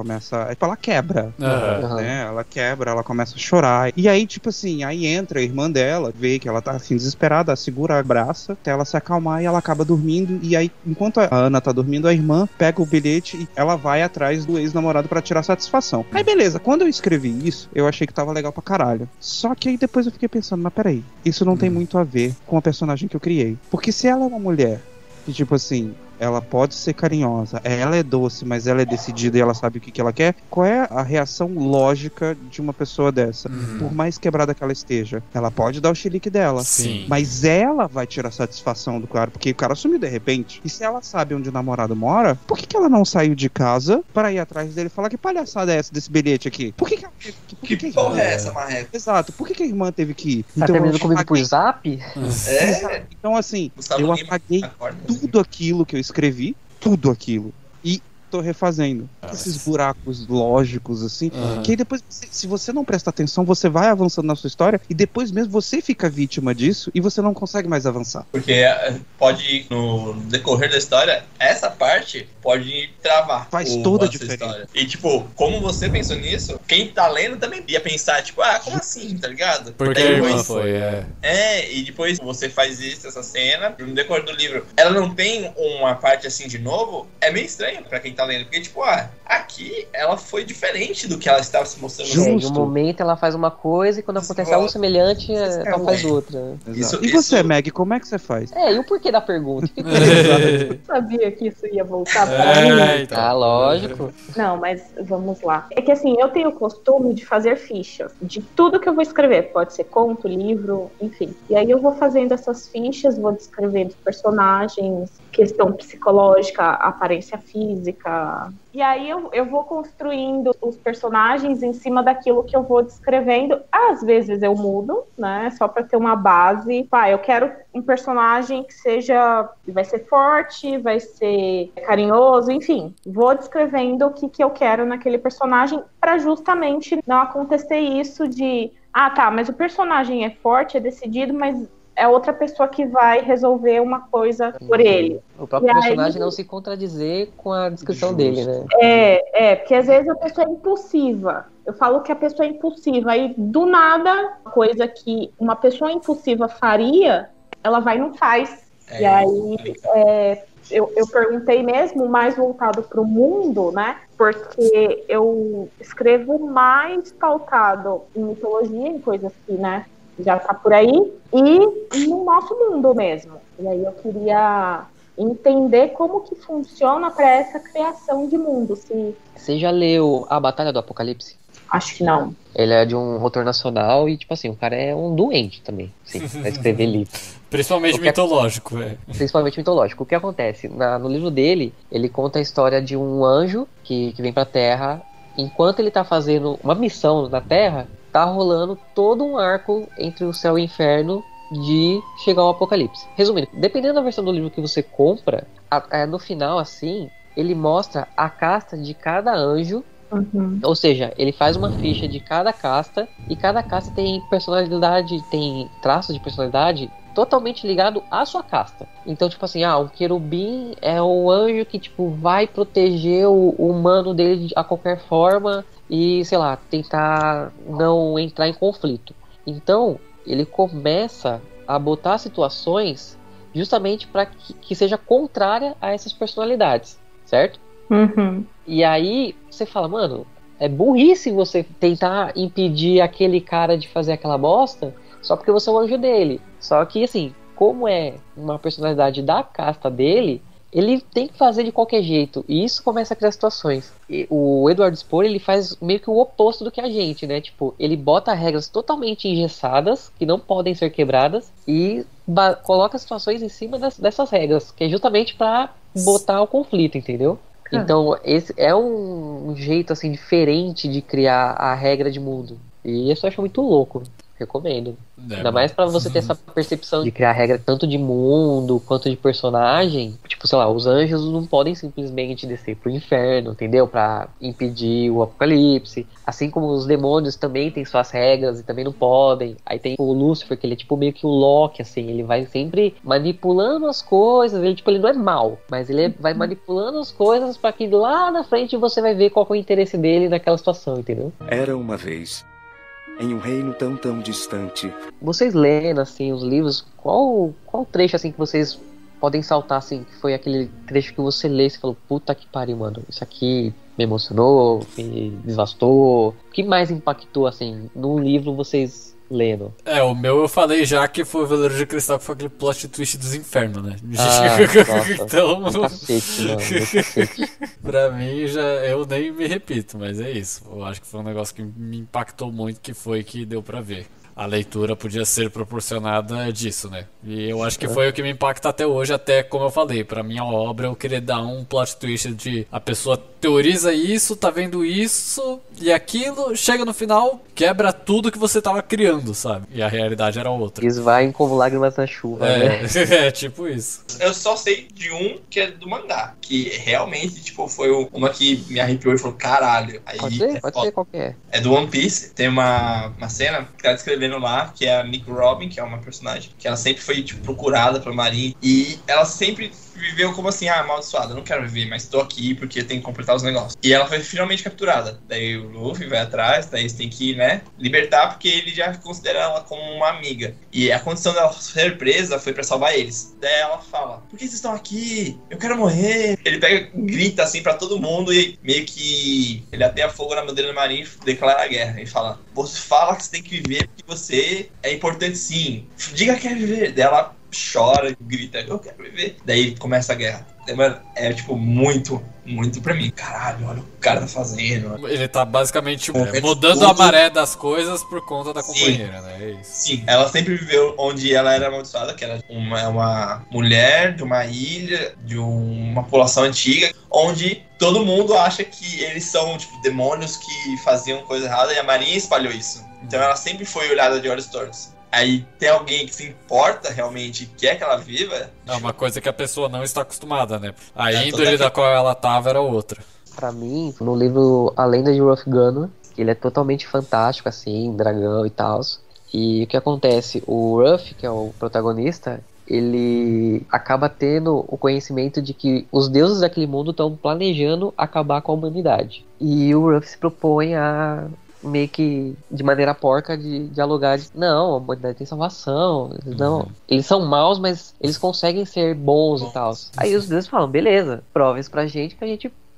S4: quebra, né? Ela quebra, ela começa a chorar. E aí, tipo assim, aí entra a irmã dela, vê que ela tá assim desesperada, segura a braça, até ela se acalmar e ela acaba dormindo. E aí, enquanto a Ana tá dormindo, a irmã pega o bilhete e ela vai atrás do ex-namorado pra tirar satisfação. Aí beleza, quando eu escrevi isso, eu achei que tava legal pra caralho. Só que aí depois eu fiquei pensando, mas peraí, isso não tem muito a ver com a personagem que eu criei. Porque se ela é uma mulher que, tipo assim, ela pode ser carinhosa, ela é doce, mas ela é decidida e ela sabe o que ela quer, qual é a reação lógica de uma pessoa dessa? Por mais quebrada que ela esteja, ela pode dar o chilique dela.
S2: Sim.
S4: Mas ela vai tirar satisfação do cara, porque o cara sumiu de repente. E se ela sabe onde o namorado mora, por que ela não saiu de casa para ir atrás dele e falar que palhaçada é essa desse bilhete aqui? Por que ela teve que...
S5: Que porra é essa, Marreco?
S4: Exato, por que a irmã teve que ir?
S3: Tá terminando comigo por zap?
S4: Então assim,
S5: Gustavo
S4: eu
S5: Lima
S4: apaguei
S5: acorda.
S4: tudo aquilo que eu escrevi, tudo aquilo, e tô refazendo esses buracos lógicos assim, que aí depois, se você não presta atenção, você vai avançando na sua história e depois mesmo você fica vítima disso e você não consegue mais avançar.
S5: Porque pode, no decorrer da história, essa parte pode travar.
S4: Faz toda a
S5: sua
S4: diferença.
S5: história. E tipo, como você pensou nisso, quem tá lendo também ia pensar, tipo, como assim, tá ligado?
S2: Porque
S5: Daí
S2: a irmã
S5: depois-
S2: foi,
S5: e depois você faz isso, essa cena, no decorrer do livro, ela não tem uma parte assim de novo, é meio estranho pra quem tá lendo, porque tipo, aqui ela foi diferente do que ela estava se mostrando.
S4: Justo.
S3: Em um momento ela faz uma coisa e quando acontece algo semelhante, ela faz outra.
S5: Isso,
S4: E você, Meg, como é que você faz?
S3: E o porquê da pergunta?
S6: Eu sabia que isso ia voltar pra mim.
S2: então.
S3: Ah, lógico.
S6: Não, mas vamos lá. É que assim, eu tenho o costume de fazer fichas de tudo que eu vou escrever. Pode ser conto, livro, enfim. E aí eu vou fazendo essas fichas, vou descrevendo os personagens, questão psicológica, aparência física. E aí eu vou construindo os personagens em cima daquilo que eu vou descrevendo. Às vezes eu mudo, né? Só pra ter uma base. Eu quero um personagem que vai ser forte, vai ser carinhoso, enfim. Vou descrevendo o que eu quero naquele personagem pra justamente não acontecer isso de mas o personagem é forte, é decidido, mas é outra pessoa que vai resolver uma coisa por ele.
S3: O próprio
S6: E aí-
S3: personagem não se contradizer com a descrição dele, né?
S6: Porque às vezes a pessoa é impulsiva. Eu falo que a pessoa é impulsiva e do nada, coisa que uma pessoa impulsiva faria, ela vai e não faz. E aí eu perguntei mesmo, mais voltado para o mundo, né? Porque eu escrevo mais pautado em mitologia, em coisas que, né, já tá por aí, e no nosso mundo mesmo. E aí eu queria entender como que funciona para essa criação de mundo. Se...
S3: Você já leu A Batalha do Apocalipse?
S6: Acho que não.
S3: Ele é de um autor nacional e, tipo assim, o cara é um doente também, sim, pra escrever livro.
S2: Principalmente mitológico, velho.
S3: Principalmente mitológico. O que acontece? No livro dele, ele conta a história de um anjo que vem pra Terra. Enquanto ele tá fazendo uma missão na Terra, tá rolando todo um arco entre o céu e o inferno de chegar ao Apocalipse. Resumindo, dependendo da versão do livro que você compra, no final, assim, ele mostra a casta de cada anjo.
S6: Uhum.
S3: Ou seja, ele faz uma ficha de cada casta, e cada casta tem personalidade, tem traços de personalidade totalmente ligado à sua casta. Então, tipo assim, o querubim é o anjo que, tipo, vai proteger o humano dele a qualquer forma e, sei lá, tentar não entrar em conflito. Então, ele começa a botar situações justamente para que seja contrária a essas personalidades, certo?
S6: Uhum.
S3: E aí você fala, mano, é burrice você tentar impedir aquele cara de fazer aquela bosta só porque você é o anjo dele. Só que, assim, como é uma personalidade da casta dele, ele tem que fazer de qualquer jeito. E isso começa a criar situações. E o Edward Spohr, ele faz meio que o oposto do que a gente, né? Tipo, ele bota regras totalmente engessadas, que não podem ser quebradas, e coloca situações em cima dessas regras, que é justamente pra botar o conflito, entendeu? Então, esse é um jeito, assim, diferente de criar a regra de mundo. E isso eu acho muito louco. Recomendo. Ainda mais pra você ter essa percepção de criar regra tanto de mundo quanto de personagem. Tipo, sei lá, os anjos não podem simplesmente descer pro inferno, entendeu? Pra impedir o apocalipse. Assim como os demônios também têm suas regras e também não podem. Aí tem o Lúcifer, que ele é tipo meio que o Loki, assim. Ele vai sempre manipulando as coisas. Ele não é mal, mas ele vai manipulando as coisas pra que lá na frente você vai ver qual é o interesse dele naquela situação, entendeu?
S7: Era uma vez, em um reino tão distante.
S3: Vocês lendo, assim, os livros, qual trecho, assim, que vocês podem saltar, assim, que foi aquele trecho que você lê e falou, puta que pariu, mano, isso aqui me emocionou, me devastou. O que mais impactou, assim, num livro vocês lendo?
S2: O meu eu falei já que foi o Veleiro de Cristal, que foi aquele plot twist dos infernos, né?
S3: Nossa,
S2: Então,
S3: cacete, mano, cacete.
S2: pra mim, eu nem me repito, mas é isso. Eu acho que foi um negócio que me impactou muito, que foi que deu pra ver. A leitura podia ser proporcionada disso, né? E eu acho que foi o que me impacta até hoje, até como eu falei, pra minha obra eu querer dar um plot twist de a pessoa teoriza isso, tá vendo isso e aquilo, chega no final, quebra tudo que você tava criando, sabe? E a realidade era outra.
S3: Esvaem como lágrimas na chuva, né?
S2: É tipo isso.
S5: Eu só sei de um que é do mangá, que realmente, tipo, foi uma que me arrepiou e falou, caralho. Aí,
S3: Pode ser qual que é.
S5: É do One Piece, tem uma cena que tá descrevendo lá, que é a Nick Robin, que é uma personagem, que ela sempre foi, tipo, procurada pra Marinha, e ela sempre viveu como assim, amaldiçoada, não quero viver, mas tô aqui porque tem que completar os negócios. E ela foi finalmente capturada. Daí o Luffy vai atrás, daí eles têm que, né, libertar, porque ele já considera ela como uma amiga. E a condição dela ser presa foi pra salvar eles. Daí ela fala, por que vocês estão aqui? Eu quero morrer. Ele pega, grita assim pra todo mundo e meio que ele ateia fogo na bandeira do marinho e declara a guerra. E fala, você fala que você tem que viver porque você é importante sim. Diga que quer viver. Daí ela chora, grita, eu quero viver. Daí começa a guerra. É tipo muito pra mim. Caralho, olha o que o cara tá fazendo.
S2: Ele tá basicamente mudando a maré das coisas por conta da companheira, né? É isso.
S5: Sim, ela sempre viveu onde ela era amaldiçoada, que era uma mulher de uma ilha, de uma população antiga, onde todo mundo acha que eles são tipo demônios que faziam coisa errada, e a Marinha espalhou isso. Então ela sempre foi olhada de olhos tortos. Aí tem alguém que se importa realmente e quer que ela viva.
S2: É uma coisa que a pessoa não está acostumada, né? A índole da qual ela tava era outra.
S3: Pra mim, no livro A Lenda de Ruff Gunner, ele é totalmente fantástico, assim, dragão e tal. E o que acontece? O Ruff, que é o protagonista, ele acaba tendo o conhecimento de que os deuses daquele mundo estão planejando acabar com a humanidade. E o Ruff se propõe a meio que de maneira porca de dialogar não, a humanidade tem salvação, eles são maus, mas eles conseguem ser bons e tal. Aí os deuses falam, beleza, prova isso pra gente que a gente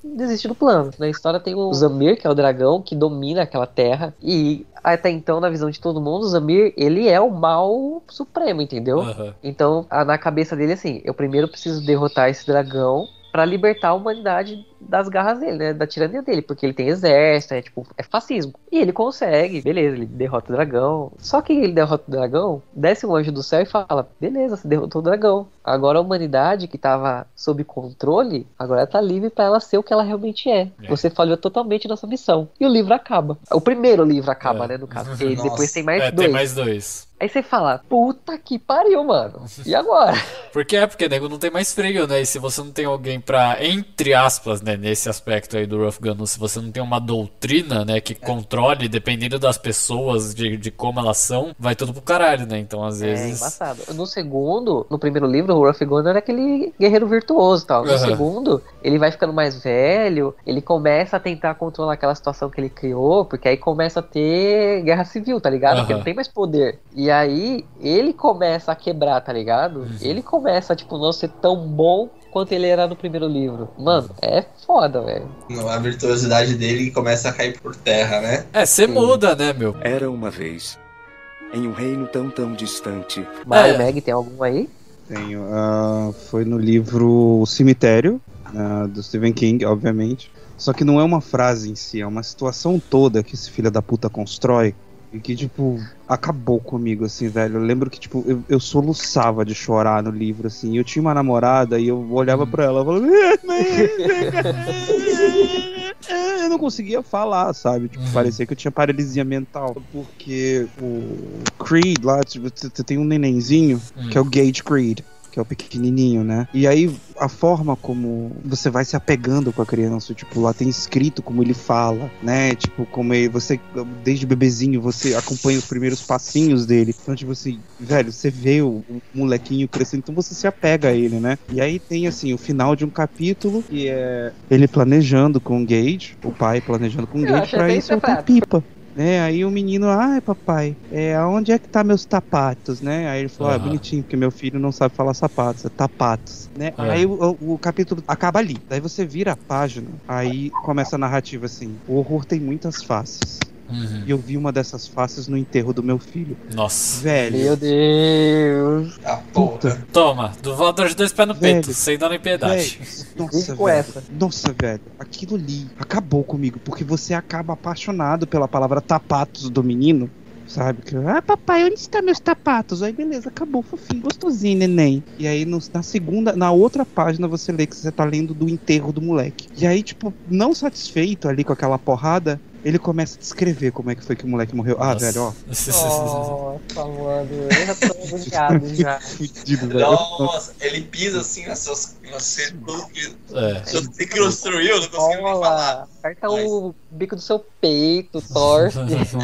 S3: desiste do plano. Na história tem o Zamir, que é o dragão que domina aquela terra, e até então, na visão de todo mundo, o Zamir, ele é o mal supremo, entendeu?
S2: Aham.
S3: Então, na cabeça dele, assim, eu primeiro preciso derrotar esse dragão pra libertar a humanidade das garras dele, né? Da tirania dele, porque ele tem exército, é fascismo. E ele consegue, beleza, ele derrota o dragão. Só que ele derrota o dragão, desce um anjo do céu e fala, beleza, você derrotou o dragão. Agora a humanidade que tava sob controle, agora ela tá livre pra ela ser o que ela realmente é. Você falhou totalmente na sua missão. E o livro acaba. O primeiro livro acaba, né, no caso. Porque
S5: Nossa.
S3: depois tem mais dois.
S2: Tem mais 2.
S3: Aí você fala, puta que pariu, mano. E agora?
S2: Porque nego não tem mais freio, né? E se você não tem alguém pra, entre aspas, né, nesse aspecto aí do Rough Gun, se você não tem uma doutrina, né, que controle, dependendo das pessoas, de como elas são, vai tudo pro caralho, né? Então, às
S3: É
S2: vezes...
S3: embaçado. No primeiro livro, o Ruff Gunner era aquele guerreiro virtuoso e tal. No
S2: Uhum.
S3: segundo, ele vai ficando mais velho, ele começa a tentar controlar aquela situação que ele criou, porque aí começa a ter guerra civil, tá ligado? Porque
S2: Uhum.
S3: não tem mais poder. E aí, ele começa a quebrar, tá ligado? Ele começa, tipo, não ser tão bom quanto ele era no primeiro livro. Mano, é foda, velho.
S5: A virtuosidade dele começa a cair por terra, né?
S2: Você muda, né, meu?
S7: Era uma vez, em um reino tão distante,
S3: Mario Meg, tem algum aí?
S4: Tenho. Foi no livro O Cemitério, do Stephen King, obviamente. Só que não é uma frase em si, é uma situação toda que esse filho da puta constrói. E que, tipo, acabou comigo, assim, velho. Eu lembro que, tipo, eu soluçava de chorar no livro, assim. Eu tinha uma namorada e eu olhava pra ela e falava... Eu não conseguia falar, sabe? Tipo, parecia que eu tinha paralisia mental. Porque o Creed lá, tipo, você tem um nenenzinho, que é o Gage Creed, que é o pequenininho, né? E aí, a forma como você vai se apegando com a criança, tipo, lá tem escrito como ele fala, né? Tipo, como ele, você, desde bebezinho, você acompanha os primeiros passinhos dele. Então, tipo assim, velho, você vê o molequinho crescendo, então você se apega a ele, né? E aí tem, assim, o final de um capítulo, que é ele planejando com o Gage, o pai planejando com o Gage pra ir soltar pipa. Aí o menino, ai papai, aonde é que tá meus tapatos, né? Aí ele falou, bonitinho, porque meu filho não sabe falar sapatos, é tapatos, né? Aí o capítulo acaba ali, daí você vira a página, aí começa a narrativa assim, o horror tem muitas faces. E eu vi uma dessas faces no enterro do meu filho.
S2: Nossa.
S4: Velho.
S3: Meu Deus.
S5: A porra.
S2: Toma, do voador de 2 pés no
S4: Velho,
S2: peito, sem dó nem piedade.
S4: Nossa,
S3: Com
S4: velho.
S3: essa.
S4: Nossa, velho. Aquilo ali acabou comigo, porque você acaba apaixonado pela palavra tapatos do menino. Sabe? Papai, onde está meus tapatos? Aí beleza, acabou, fofinho, gostosinho, neném. E aí na outra página você lê que você tá lendo do enterro do moleque. E aí, tipo, não satisfeito ali com aquela porrada, ele começa a descrever como é que foi que o moleque morreu. Ah, velho, ó.
S3: Nossa, mano, eu já tô agoniado já.
S4: Fudido, velho.
S5: Nossa, ele pisa assim nas suas. Você você construiu, não conseguiu nem falar.
S3: Aperta o bico do seu peito, torce.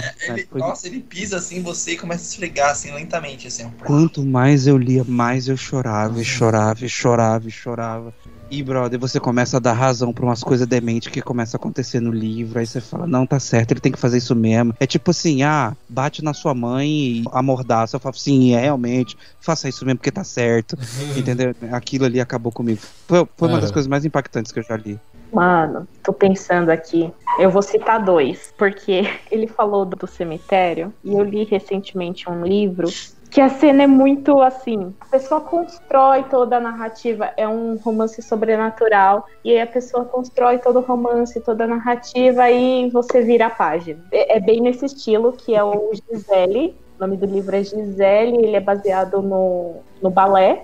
S5: Ele pisa assim em você e começa a esfregar assim lentamente, assim.
S4: Quanto mais eu lia, mais eu chorava, e chorava, e chorava, e chorava. E, brother, você começa a dar razão pra umas coisas dementes que começa a acontecer no livro. Aí você fala, não, tá certo, ele tem que fazer isso mesmo. É tipo assim, bate na sua mãe e amordaça. Eu falo, sim, realmente, faça isso mesmo porque tá certo. Entendeu? Aquilo ali acabou comigo. Foi uma das coisas mais impactantes que eu já li.
S6: Mano, tô pensando aqui. Eu vou citar 2, porque ele falou do cemitério e eu li recentemente um livro que a cena é muito assim, a pessoa constrói toda a narrativa, é um romance sobrenatural, e aí a pessoa constrói todo o romance, toda a narrativa, e você vira a página. É bem nesse estilo, que é o Gisele, o nome do livro é Gisele, ele é baseado no balé,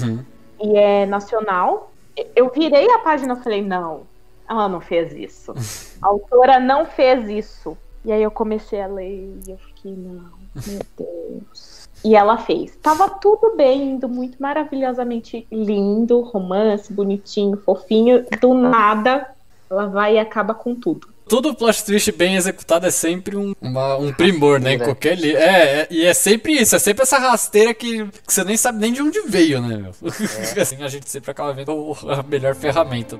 S6: e é nacional. Eu virei a página e falei, não, ela não fez isso. A autora não fez isso. E aí eu comecei a ler e eu fiquei, não, meu Deus. E ela fez. Tava tudo bem, indo muito maravilhosamente lindo, romance, bonitinho, fofinho. Do nada, ela vai e acaba com tudo.
S2: Todo plot twist bem executado é sempre um primor, né? Em qualquer livro. E é sempre isso, é sempre essa rasteira que você nem sabe nem de onde veio, né, meu? Assim a gente sempre acaba vendo a melhor ferramenta.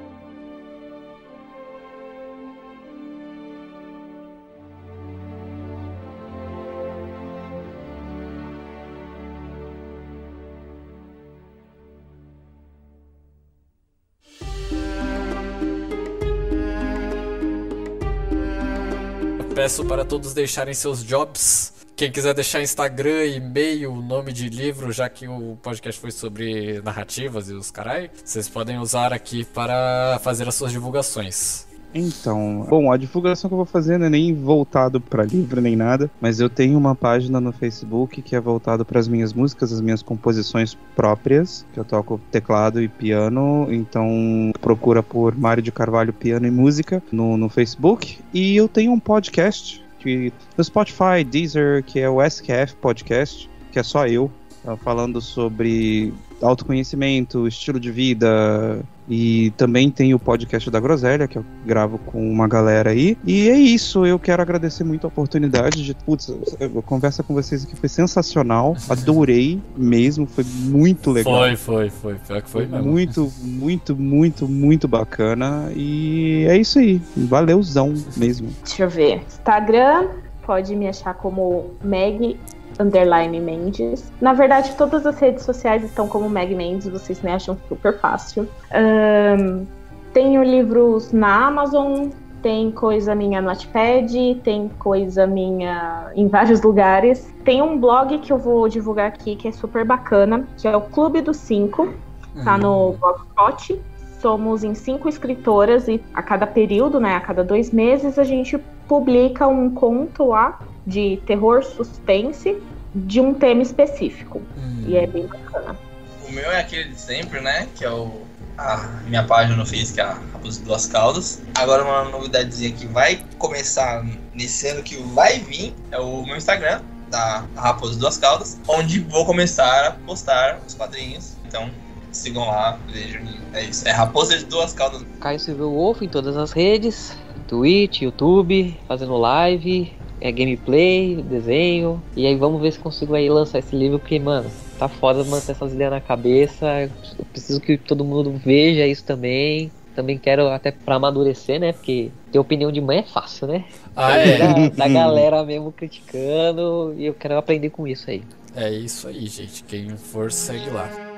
S2: peço para todos deixarem seus jobs. Quem quiser deixar Instagram, e-mail, nome de livro, já que o podcast foi sobre narrativas e os carai, vocês podem usar aqui para fazer as suas divulgações.
S4: Então, bom, a divulgação que eu vou fazer não é nem voltado para livro nem nada, mas eu tenho uma página no Facebook que é voltado para as minhas músicas, as minhas composições próprias, que eu toco teclado e piano, então procura por Mário de Carvalho Piano e Música no Facebook. E eu tenho um podcast no Spotify, Deezer, que é o SQF Podcast, que é só eu, falando sobre autoconhecimento, estilo de vida, e também tem o podcast da Groselha, que eu gravo com uma galera aí. E é isso, eu quero agradecer muito a oportunidade de... Putz, a conversa com vocês aqui foi sensacional, adorei mesmo, foi muito legal.
S2: Foi, pior que foi mesmo.
S4: Muito bacana, e é isso aí, valeuzão mesmo.
S6: Deixa eu ver, Instagram, pode me achar como Meg_Mendes. Na verdade, todas as redes sociais estão como Meg Mendes, vocês me acham super fácil. Tenho livros na Amazon, tem coisa minha no Wattpad, tem coisa minha em vários lugares. Tem um blog que eu vou divulgar aqui que é super bacana, que é o Clube dos 5, tá no Blogspot. Somos em 5 escritoras e a cada período, né, a cada 2 meses, a gente publica um conto lá de terror, suspense, de um tema específico. E é bem bacana.
S5: O meu é aquele de sempre, né? Que é a minha página no Face, que é a Raposa de Duas Caudas. Agora uma novidadezinha que vai começar nesse ano que vai vir é o meu Instagram, da Raposa de Duas Caudas, onde vou começar a postar os quadrinhos. Então sigam lá, vejam. É isso, é Raposa de Duas Caudas.
S3: Caio Silvio Wolf em todas as redes, Twitch, YouTube, fazendo live, gameplay, desenho. E aí vamos ver se consigo aí lançar esse livro, porque, mano, tá foda manter essas ideias na cabeça. Eu preciso que todo mundo veja isso também. Também quero até pra amadurecer, né? Porque ter opinião de mãe é fácil, né? Da galera mesmo criticando. E eu quero aprender com isso aí.
S2: É isso aí, gente. Quem for, segue lá.